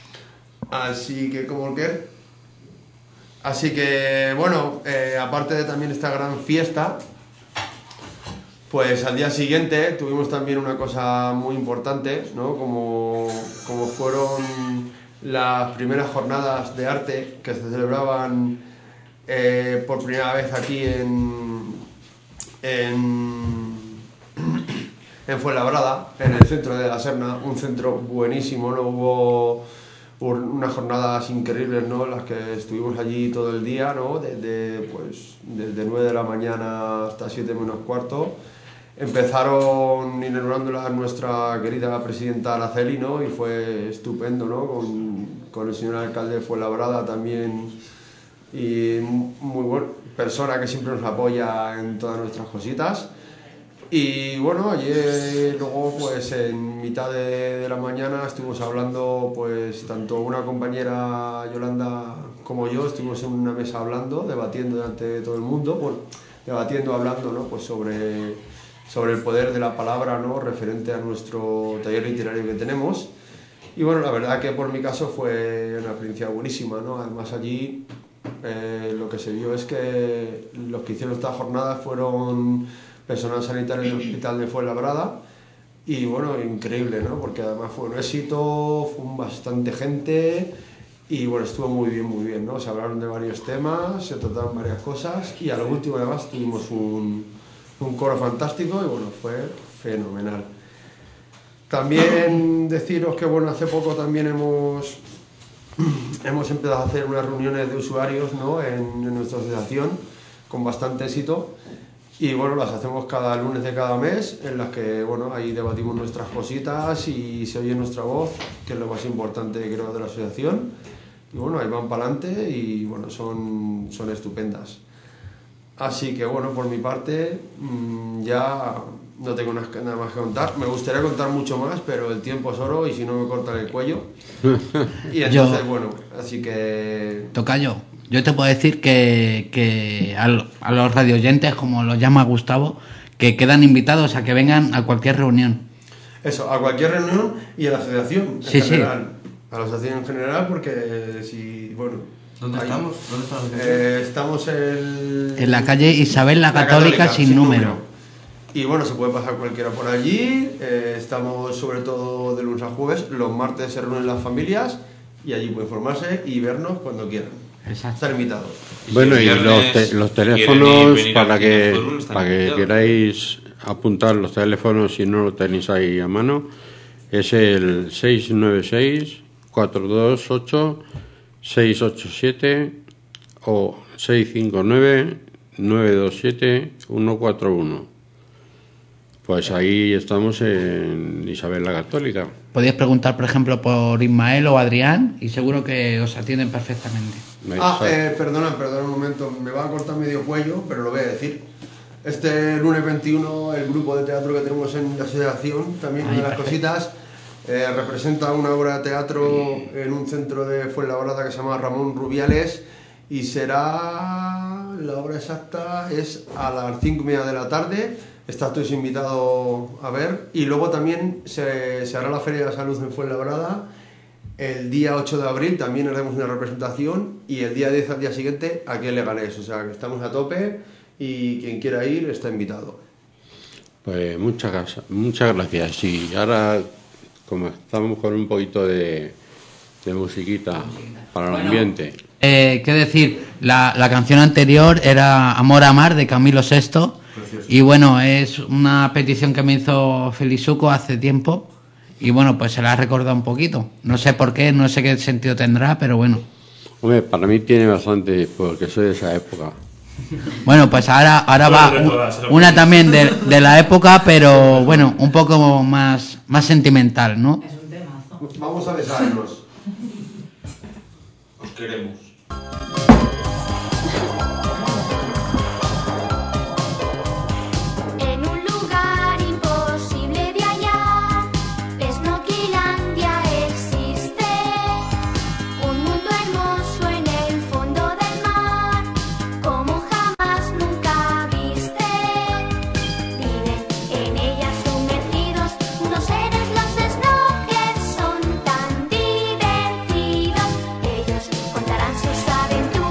Así que, como que... Así que, bueno, eh, aparte de también esta gran fiesta, pues al día siguiente tuvimos también una cosa muy importante, ¿no? Como, como fueron las primeras jornadas de arte que se celebraban eh, por primera vez aquí en, en, en Fuenlabrada, en el centro de la Serna, un centro buenísimo, ¿no? Hubo unas jornadas increíbles, ¿no? Las que estuvimos allí todo el día, ¿no? Desde, pues, desde nueve de la mañana hasta siete menos cuarto. Empezaron inaugurándola nuestra querida presidenta Araceli, ¿no? Y fue estupendo, ¿no? Con, con el señor alcalde de Fuenlabrada también, y muy buena persona que siempre nos apoya en todas nuestras cositas. Y bueno, ayer luego pues en mitad de, de la mañana estuvimos hablando, pues tanto una compañera Yolanda como yo estuvimos en una mesa hablando, debatiendo delante de todo el mundo, bueno, debatiendo, hablando, ¿no? Pues sobre, sobre el poder de la palabra, ¿no? Referente a nuestro taller literario que tenemos. Y bueno, la verdad que por mi caso fue una experiencia buenísima, ¿no? Además allí eh, lo que se vio es que los que hicieron esta jornada fueron personal sanitario del hospital de Fuenlabrada, y bueno, increíble, ¿no? Porque además fue un éxito, fue bastante gente y bueno, estuvo muy bien, muy bien, ¿no? Se hablaron de varios temas, se trataron varias cosas y a lo último además tuvimos un, un coro fantástico y bueno, fue fenomenal. También deciros que bueno, hace poco también hemos, hemos empezado a hacer unas reuniones de usuarios, ¿no? en, en nuestra asociación con bastante éxito. Y bueno, las hacemos cada lunes de cada mes, en las que bueno, ahí debatimos nuestras cositas y se oye nuestra voz, que es lo más importante creo de la asociación. Y bueno, ahí van para adelante y bueno, son, son estupendas. Así que bueno, por mi parte mmm, ya no tengo nada más que contar. Me gustaría contar mucho más, pero el tiempo es oro y si no me cortan el cuello. Y entonces yo, bueno, así que... Tocayo. Yo te puedo decir que, que a, a los radioyentes, como los llama Gustavo, que quedan invitados a que vengan a cualquier reunión. Eso, a cualquier reunión y a la asociación en sí, general. Sí. A la asociación en general, porque si, bueno... ¿Dónde hay, estamos? ¿Dónde estamos? Eh, estamos en... En la calle Isabel la, la Católica, Católica sin, sin número. número. Y bueno, se puede pasar cualquiera por allí. Eh, estamos sobre todo de lunes a jueves. Los martes se reúnen las familias y allí pueden formarse y vernos cuando quieran. Exacto. Estar invitados. Bueno, y los, te, los teléfonos para que para que queráis apuntar los teléfonos si no lo tenéis ahí a mano es el seis nueve seis, cuatro dos ocho, seis ocho siete o seis cinco nueve, nueve dos siete, uno cuatro uno. Pues ahí estamos en Isabel la Católica. Podéis preguntar, por ejemplo, por Ismael o Adrián y seguro que os atienden perfectamente. Ah, eh, perdona, perdona un momento, me va a cortar medio cuello, pero lo voy a decir. Este lunes veintiuno, el grupo de teatro que tenemos en la asociación, también una de las cositas, eh, representa una obra de teatro en un centro de Fuenlabrada que se llama Ramón Rubiales y será, la hora exacta es a las cinco y media de la tarde. Estás todos invitados a ver. Y luego también se, se hará la Feria de la Salud en Fuenlabrada el día ocho de abril, también haremos una representación y el día diez al día siguiente aquí en Leganés. O sea que estamos a tope y quien quiera ir está invitado. Pues muchas, muchas gracias. Y ahora, como estamos con un poquito de, de musiquita para el bueno, ambiente. Eh, ¿Qué decir? La, la canción anterior era Amor a Mar de Camilo sexto. Precioso. Y bueno, es una petición que me hizo Felisuco hace tiempo y bueno, pues se la ha recordado un poquito. No sé por qué, no sé qué sentido tendrá, pero bueno. Hombre, para mí tiene bastante, porque soy de esa época. Bueno, pues ahora, ahora va un, una también de, de la época, pero bueno, un poco más, más sentimental, ¿no? Es un temazo. Vamos a besarnos. Os queremos. Contarán sus aventuras.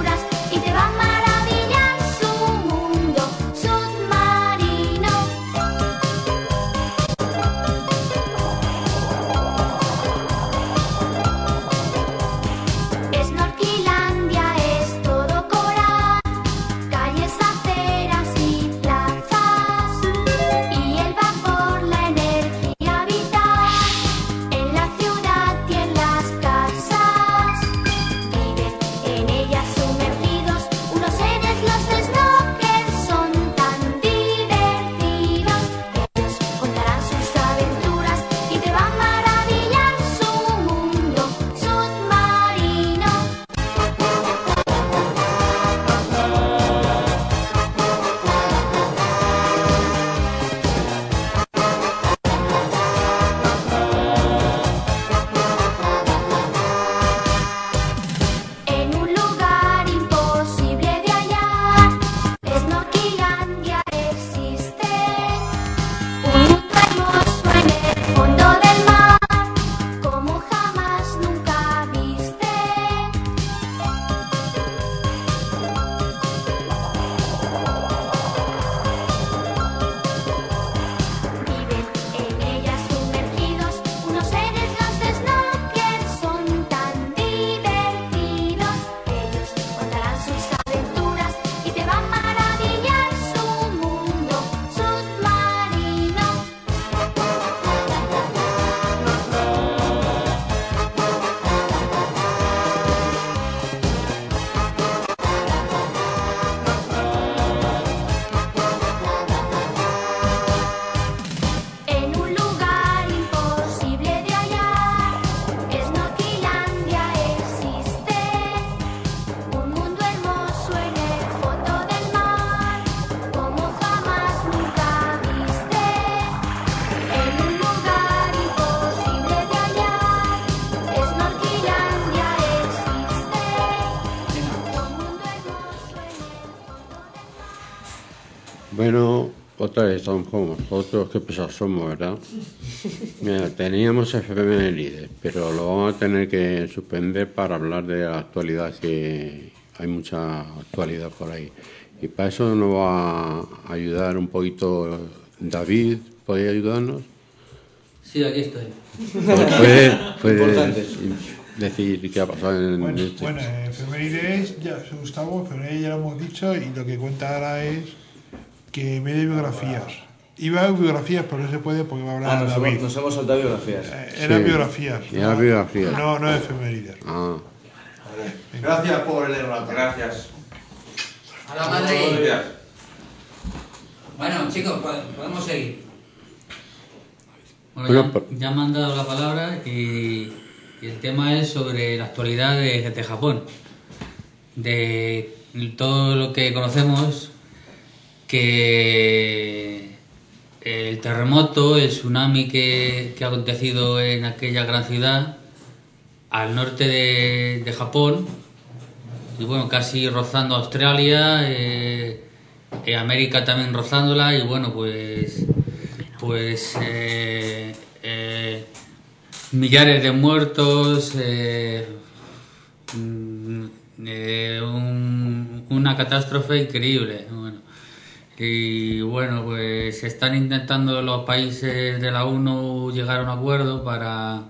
Bueno, otra vez estamos como nosotros, qué pesados somos, ¿verdad? Mira, teníamos efemérides, pero lo vamos a tener que suspender para hablar de la actualidad, que hay mucha actualidad por ahí. Y para eso nos va a ayudar un poquito David, ¿podría ayudarnos? Sí, aquí estoy. ¿Puede, puede decir qué ha pasado en Bueno, este? bueno efemérides, ya, Gustavo, efemérides ya lo hemos dicho y lo que cuenta ahora es que en vez de biografías. Iba a biografías, pero no se puede porque va a hablar Ah, nos, David. hemos, nos hemos soltado biografías. Eh, Eran Sí, biografías. era ¿no? biografías. No, no efemérides. Ah, Gracias por el error. Gracias. A la madre. Bueno, chicos, po- podemos seguir. Bueno, Bueno, ya, por- ya me han dado la palabra y, y el tema es sobre la actualidad de, de Japón. De todo lo que conocemos, que el terremoto, el tsunami que, que ha acontecido en aquella gran ciudad al norte de, de Japón, y bueno, casi rozando Australia, eh, eh, América también rozándola, y bueno, pues pues eh, eh, millares de muertos, eh, mm, eh, un- una catástrofe increíble. Bueno, y bueno, pues están intentando los países de la ONU llegar a un acuerdo para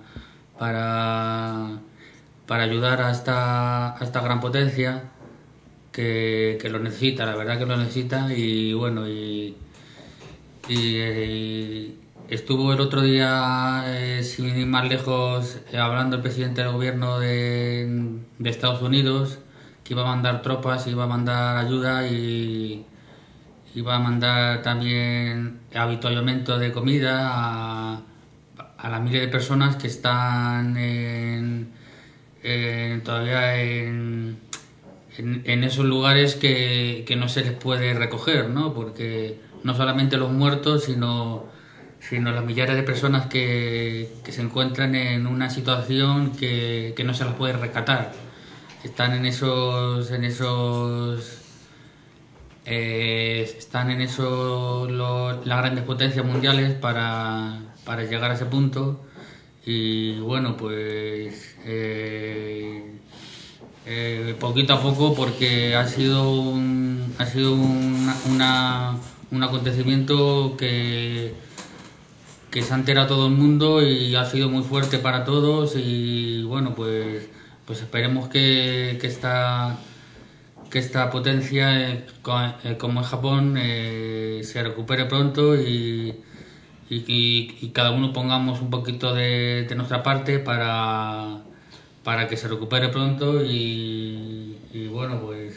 para para ayudar a esta, a esta gran potencia que, que lo necesita, la verdad que lo necesita. Y bueno, y, y, eh, estuvo el otro día, eh, sin ir más lejos, eh, hablando el presidente del gobierno de, de Estados Unidos, que iba a mandar tropas, iba a mandar ayuda y iba a mandar también avituallamiento de comida a, a las miles de personas que están en Eh, todavía en, en, en esos lugares que, que no se les puede recoger, ¿no? Porque no solamente los muertos, sino, sino las millares de personas que, que se encuentran en una situación que, que no se las puede rescatar. Están en esos, en esos, eh, están en esos los, las grandes potencias mundiales para, para llegar a ese punto. Y bueno, pues eh, eh, poquito a poco, porque ha sido un, ha sido una, una- un acontecimiento que, que se ha enterado todo el mundo y ha sido muy fuerte para todos. Y bueno, pues, pues esperemos que, que esta que esta potencia, eh, co- eh, como es Japón, eh, se recupere pronto y y, y- y cada uno pongamos un poquito de, de nuestra parte para, para que se recupere pronto. Y, y bueno, pues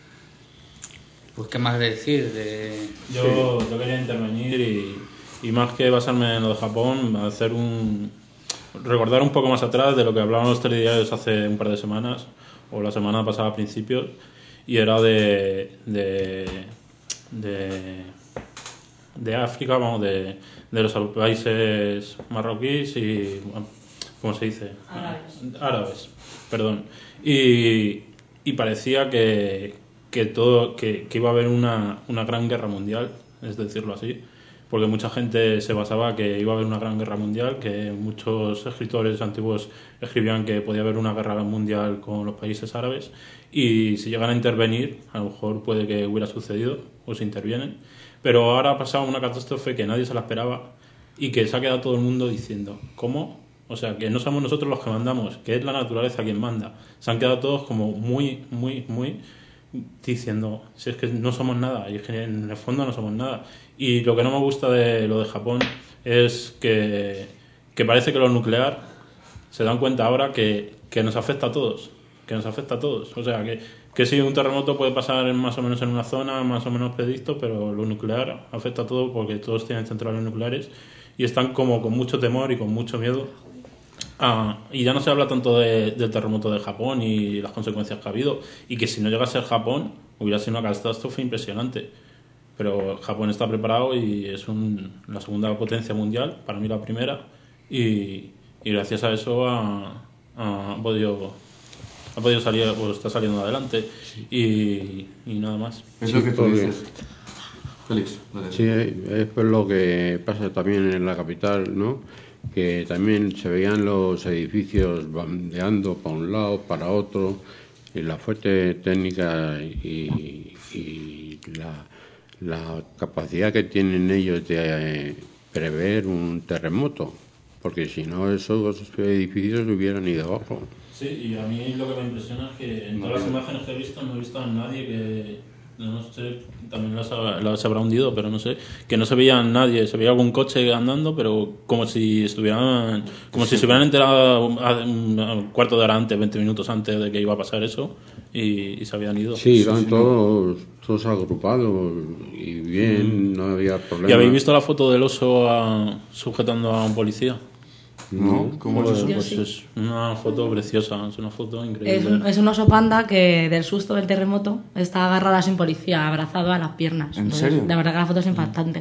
pues qué más decir de Yo, yo quería intervenir y, y más que basarme en lo de Japón, hacer un recordar un poco más atrás de lo que hablábamos los telediarios hace un par de semanas o la semana pasada a principios, y era de de, de, de África, vamos, de, de los países marroquíes y, ¿cómo se dice? Árabes. Árabes, perdón. Y, y parecía que, que todo que, que iba a haber una, una gran guerra mundial, es decirlo así, porque mucha gente se basaba que iba a haber una gran guerra mundial, que muchos escritores antiguos escribían que podía haber una guerra mundial con los países árabes, y si llegan a intervenir, a lo mejor puede que hubiera sucedido, o se intervienen. Pero ahora ha pasado una catástrofe que nadie se la esperaba y que se ha quedado todo el mundo diciendo, ¿cómo? O sea, que no somos nosotros los que mandamos, que es la naturaleza quien manda. Se han quedado todos como muy, muy, muy diciendo, si es que no somos nada, y es que en el fondo no somos nada. Y lo que no me gusta de lo de Japón es que, que parece que lo nuclear se dan cuenta ahora que, que nos afecta a todos, que nos afecta a todos. O sea, que, que sí, un terremoto puede pasar en, más o menos en una zona, más o menos predicto, pero lo nuclear afecta a todo porque todos tienen centrales nucleares y están como con mucho temor y con mucho miedo. Ah, y ya no se habla tanto de, del terremoto de Japón y las consecuencias que ha habido, y que si no llega a ser Japón hubiera sido una catástrofe impresionante. Pero Japón está preparado y es un, la segunda potencia mundial, para mí la primera, y, y gracias a eso ha, ha podido ha podido salir, pues está saliendo adelante. Y, y nada más. Es lo que tú dices. Félix, dale. Sí, es por lo que pasa también en la capital, ¿no? Que también se veían los edificios bandeando para un lado, para otro, y la fuerte técnica y, y la, la capacidad que tienen ellos de eh, prever un terremoto, porque si no esos edificios hubieran ido abajo. Sí, y a mí lo que me impresiona es que en todas las imágenes que he visto no he visto a nadie que, no sé, también las, las habrá hundido, pero no sé, que no se veía a nadie, se veía algún coche andando, pero como si estuvieran, como si se hubieran enterado a, a un cuarto de hora antes, veinte minutos antes de que iba a pasar eso, y, y se habían ido. Sí, iban sí, sí, todos, todos agrupados y bien, mm. no había problema. ¿Y habéis visto la foto del oso a, sujetando a un policía? No, ¿cómo pues, es eso? Pues sí. es una foto preciosa, es una foto increíble. Es un, es un oso panda que del susto del terremoto está agarrado sin policía, abrazado a las piernas. ¿En Entonces, serio? De verdad que la foto es impactante.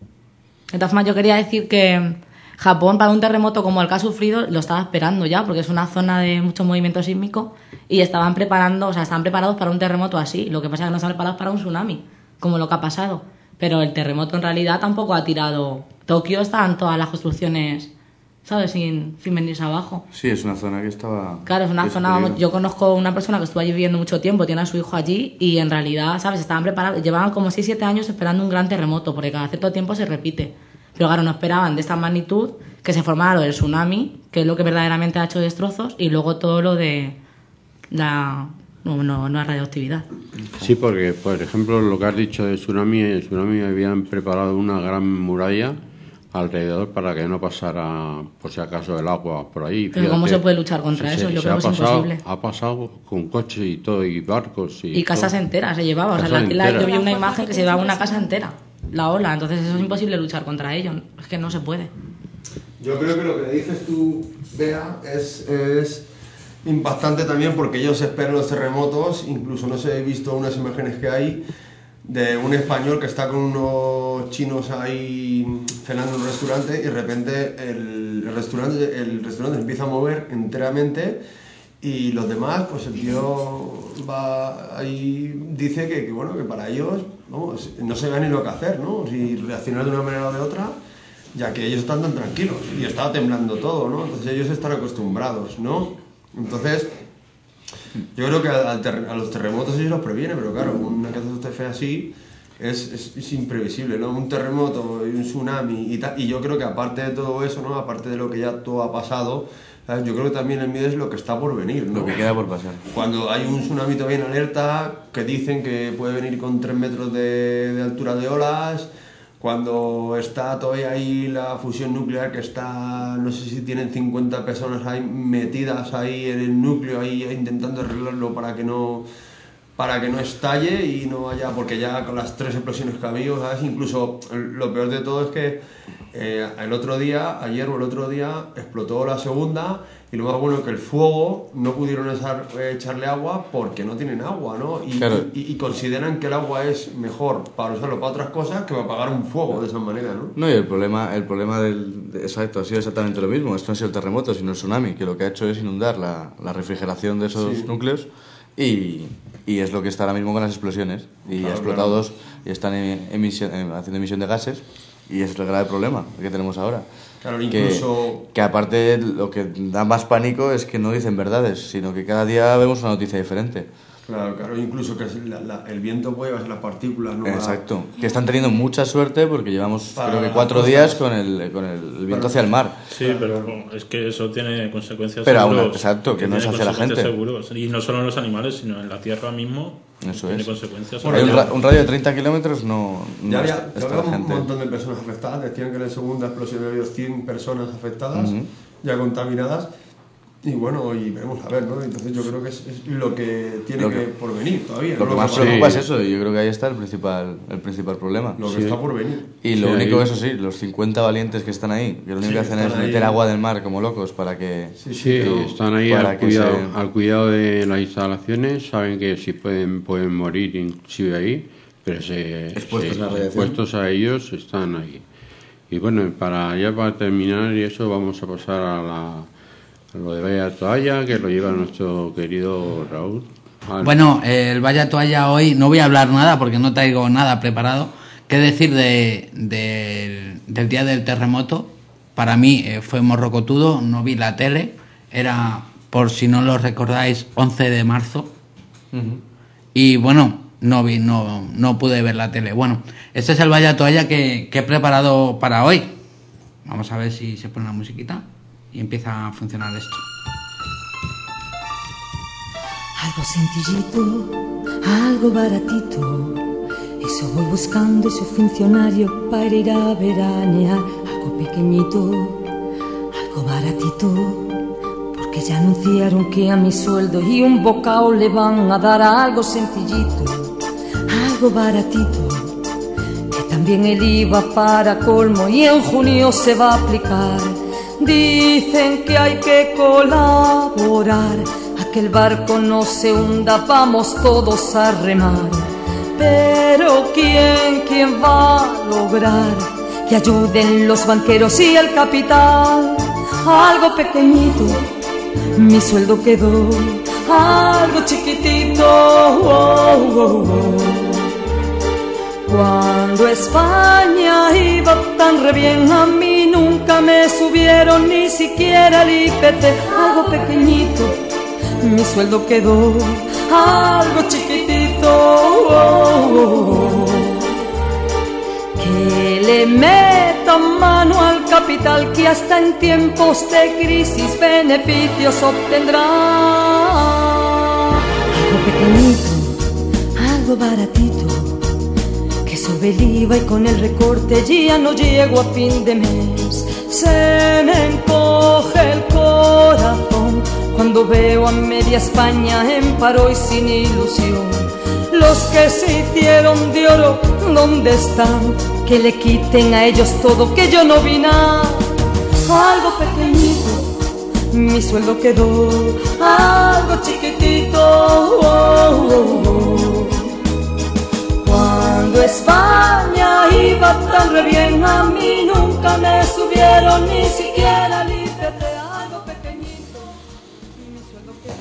De todas formas, yo quería decir que Japón, para un terremoto como el que ha sufrido, lo estaba esperando ya, porque es una zona de mucho movimiento sísmico y estaban preparando, o sea, estaban preparados para un terremoto así. Lo que pasa es que no están preparados para un tsunami, como lo que ha pasado. Pero el terremoto en realidad tampoco ha tirado. Tokio estaban todas las construcciones, ¿sabes? Sin, sin venirse abajo. Sí, es una zona que estaba... Claro, es una que zona... se Yo conozco una persona que estuvo allí viviendo mucho tiempo, tiene a su hijo allí y en realidad, ¿sabes? Estaban preparados, llevaban como seis siete años esperando un gran terremoto porque cada cierto tiempo se repite. Pero claro, no esperaban de esta magnitud que se formara lo del tsunami, que es lo que verdaderamente ha hecho destrozos, y luego todo lo de la... No, no, no la radioactividad. Sí, porque, por ejemplo, lo que has dicho de tsunami, el tsunami habían preparado una gran muralla alrededor para que no pasara, por si acaso, el agua por ahí. Pero ¿cómo se puede luchar contra eso? Yo creo que es imposible. Ha pasado con coches y todo, y barcos. Y, y casas todo. enteras se llevaba. O sea, la, la, yo vi una imagen que se llevaba una casa entera, la ola. Entonces eso es imposible luchar contra ello. Es que no se puede. Yo creo que lo que dices tú, Bea, es, es impactante también porque ellos esperan los terremotos. Incluso no sé, he visto unas imágenes que hay de un español que está con unos chinos ahí cenando en un restaurante y de repente el, el restaurante el restaurante empieza a mover enteramente y los demás, pues el tío va ahí, dice que, que bueno, que para ellos vamos, no se ve ni lo que hacer, ¿no? Si reaccionar de una manera o de otra, ya que ellos están tan tranquilos y estaba temblando todo, ¿no? Entonces ellos están acostumbrados, ¿no? Entonces yo creo que a, a los terremotos ellos los previene, pero claro, una catástrofe así es, es, es imprevisible, ¿no? Un terremoto y un tsunami y, ta, y yo creo que aparte de todo eso, ¿no? Aparte de lo que ya todo ha pasado, ¿sabes? Yo creo que también el miedo es lo que está por venir, ¿no? Lo que queda por pasar. Cuando hay un tsunami todavía en alerta, que dicen que puede venir con tres metros de, de altura de olas, cuando está todavía ahí la fusión nuclear que está, no sé si tienen cincuenta personas ahí metidas ahí en el núcleo, ahí intentando arreglarlo para que no para que no estalle y no haya, porque ya con las tres explosiones que ha habido, ¿sabes? Incluso lo peor de todo es que eh, el otro día, ayer o el otro día, explotó la segunda y lo más bueno es que el fuego no pudieron echar, eh, echarle agua porque no tienen agua, ¿no? Y, claro. y, y consideran que el agua es mejor para usarlo para otras cosas que para apagar un fuego de esa manera, ¿no? No, y el problema, el problema del... De, exacto, ha sido exactamente lo mismo. Esto no ha sido el terremoto, sino el tsunami, que lo que ha hecho es inundar la, la refrigeración de esos sí. núcleos y, y es lo que está ahora mismo con las explosiones. Y claro, ha explotado claro. dos y están emisión, haciendo emisión de gases y ese es el grave problema que tenemos ahora. Claro, incluso... Que, que aparte lo que da más pánico es que no dicen verdades, sino que cada día vemos una noticia diferente. Claro, claro, incluso que la, la, el viento puede llevarse las partículas, ¿no? Exacto, que están teniendo mucha suerte porque llevamos Para creo que cuatro días con el, con el viento hacia el mar. Sí, pero es que eso tiene consecuencias pero seguros. Aún, exacto, que, que no es hacia la gente. Seguros. Y no solo en los animales, sino en la tierra mismo. Eso tiene es. consecuencias. Hay un, ra un radio de treinta kilómetros, no, no ya había, está, está la un gente. montón de personas afectadas. Decían que en la segunda explosión había cien personas afectadas, uh-huh. ya contaminadas. Y bueno, y veremos a ver, ¿no? Entonces yo creo que es, es lo que tiene lo que, que por venir todavía. Lo ¿no? que más sí. preocupa es eso, y yo creo que ahí está el principal, el principal problema. Lo que sí. está por venir. Y lo sí, único, ahí. eso sí, los cincuenta valientes que están ahí, que lo único sí, que hacen es ahí. meter agua del mar como locos para que... Sí, sí pero están ahí al cuidado, se... al cuidado de las instalaciones, saben que si pueden, pueden morir inclusive ahí, pero se, expuestos, se, a, expuestos a ellos están ahí. Y bueno, para ya para terminar y eso vamos a pasar a la... lo de Vaya Toalla, que lo lleva nuestro querido Raúl. Bueno, el Vaya Toalla hoy no voy a hablar nada porque no traigo nada preparado. ¿Qué decir de, de, del día del terremoto? Para mí eh, fue morrocotudo, no vi la tele. Era, por si no lo recordáis, once de marzo. Uh-huh. Y bueno, no vi, no, no pude ver la tele. Bueno, este es el Vaya Toalla que, que he preparado para hoy. Vamos a ver si se pone la musiquita y empieza a funcionar esto. Algo sencillito, algo baratito. Eso voy buscando, ese funcionario para ir a veranear. Algo pequeñito, algo baratito, porque ya anunciaron que a mi sueldo y un bocado le van a dar. Algo sencillito, algo baratito, que también el I V A para colmo y en junio se va a aplicar. Dicen que hay que colaborar a que el barco no se hunda, vamos todos a remar. Pero ¿quién, quién va a lograr que ayuden los banqueros y el capital? Algo pequeñito, mi sueldo quedó, algo chiquitito. Oh, oh, oh. Cuando España iba tan re bien, a mí nunca me subieron ni siquiera el I P T. Algo pequeñito, mi sueldo quedó, algo chiquitito. Oh, oh, oh. Que le metan mano al capital, que hasta en tiempos de crisis beneficios obtendrá. Algo pequeñito, algo baratito, que sube el I V A y con el recorte ya no llego a fin de mes. Se me encoge el corazón cuando veo a media España en paro y sin ilusión. Los que se hicieron de oro, ¿dónde están? Que le quiten a ellos todo, que yo no vi nada. Algo pequeñito, mi sueldo quedó, algo chiquitito. Oh, oh, oh. Cuando España iba tan re bien, a mí nunca me subieron ni siquiera el I P T. Algo pequeñito, mi sueldo quedó.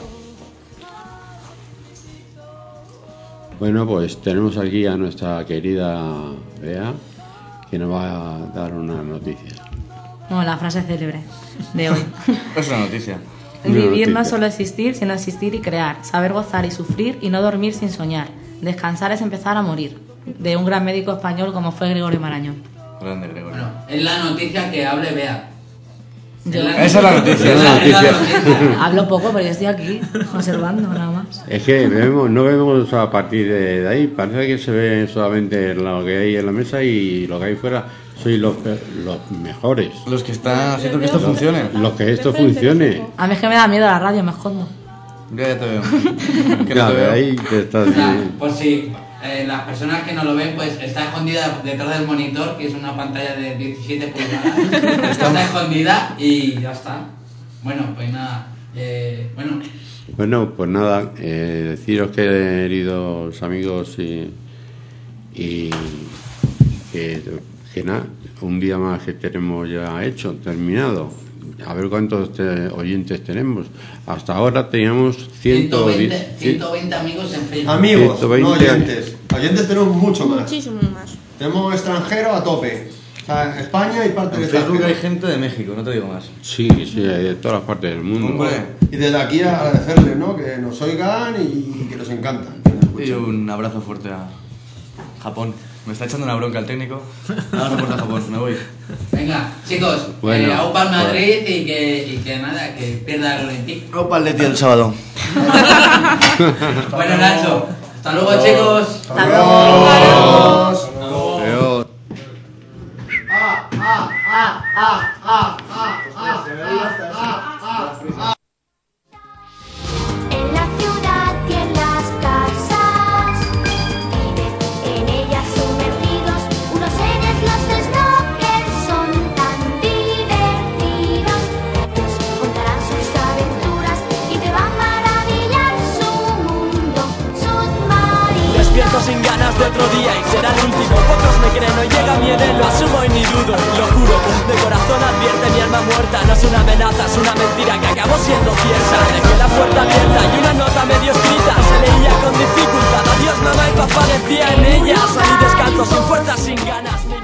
Bueno, pues tenemos aquí a nuestra querida Bea, que nos va a dar una noticia. No, la frase célebre de hoy. Es una noticia. Vivir no es solo existir, sino existir y crear. Saber gozar y sufrir y no dormir sin soñar. Descansar es empezar a morir. De un gran médico español como fue Gregorio Marañón. Grande Gregorio. Bueno, es la noticia que hable Bea. Yo- Es la- Esa es la noticia. Es la noticia. Hablo poco porque estoy aquí observando nada más. Es que vemos, no vemos a partir de, de ahí, parece que se ve solamente lo que hay en la mesa y lo que hay fuera. Sois los, pe- los mejores. Los que están haciendo que esto funcione. Los que esto funcione. A mí es que me da miedo la radio, me escondo. Ya, ya te veo. Que no Ya, te de veo. ahí te estás O sea, bien. por si eh, las personas que no lo ven, pues está escondida detrás del monitor, que es una pantalla de diecisiete pulgadas. Está escondida y ya está. Bueno, pues nada. Eh, bueno, Bueno, pues nada, eh, deciros, queridos amigos, y, y que, que nada, un día más que tenemos ya hecho, terminado. A ver cuántos te- oyentes tenemos. Hasta ahora teníamos ciento diez, ciento veinte, ciento veinte amigos en Facebook. Amigos, ciento veinte no oyentes. Oyentes tenemos mucho más. Muchísimo más. Tenemos extranjero a tope. O sea, España y parte En del Facebook hay extranjero. gente de México, no te digo más. Sí, sí, de todas las partes del mundo. Hombre. Y desde aquí agradecerles, ¿no? Que nos oigan y que nos encantan. que nos Y escuchen. un abrazo fuerte a Japón. Me está echando una bronca el técnico. Un abrazo fuerte a Japón, me voy. Venga, chicos, Bueno, eh, aupa al pues- Madrid y que, y que nada, que pierda el Olympique. Opa, el Leti el sábado. Bueno, Nacho, hasta luego, chicos. Hasta luego. Adiós. Pero- En la ciudad y en las casas viven en ellas sumergidos unos seres, los stalkers, son tan divertidos. Ellos contarán sus aventuras y te va a maravillar su mundo submarino. Despierto sin ganas de otro día y será el último. Pocos me creen, no llega miedo, lo asumo y ni dudo. Lo juro, de corazón advierte, mi alma muerta no es una amenaza, es una mentira que acabó siendo cierta. Dejé la puerta abierta y una nota medio escrita se leía con dificultad. Adiós mamá y papá decía en ella. Salí descalzo, sin fuerzas, sin ganas.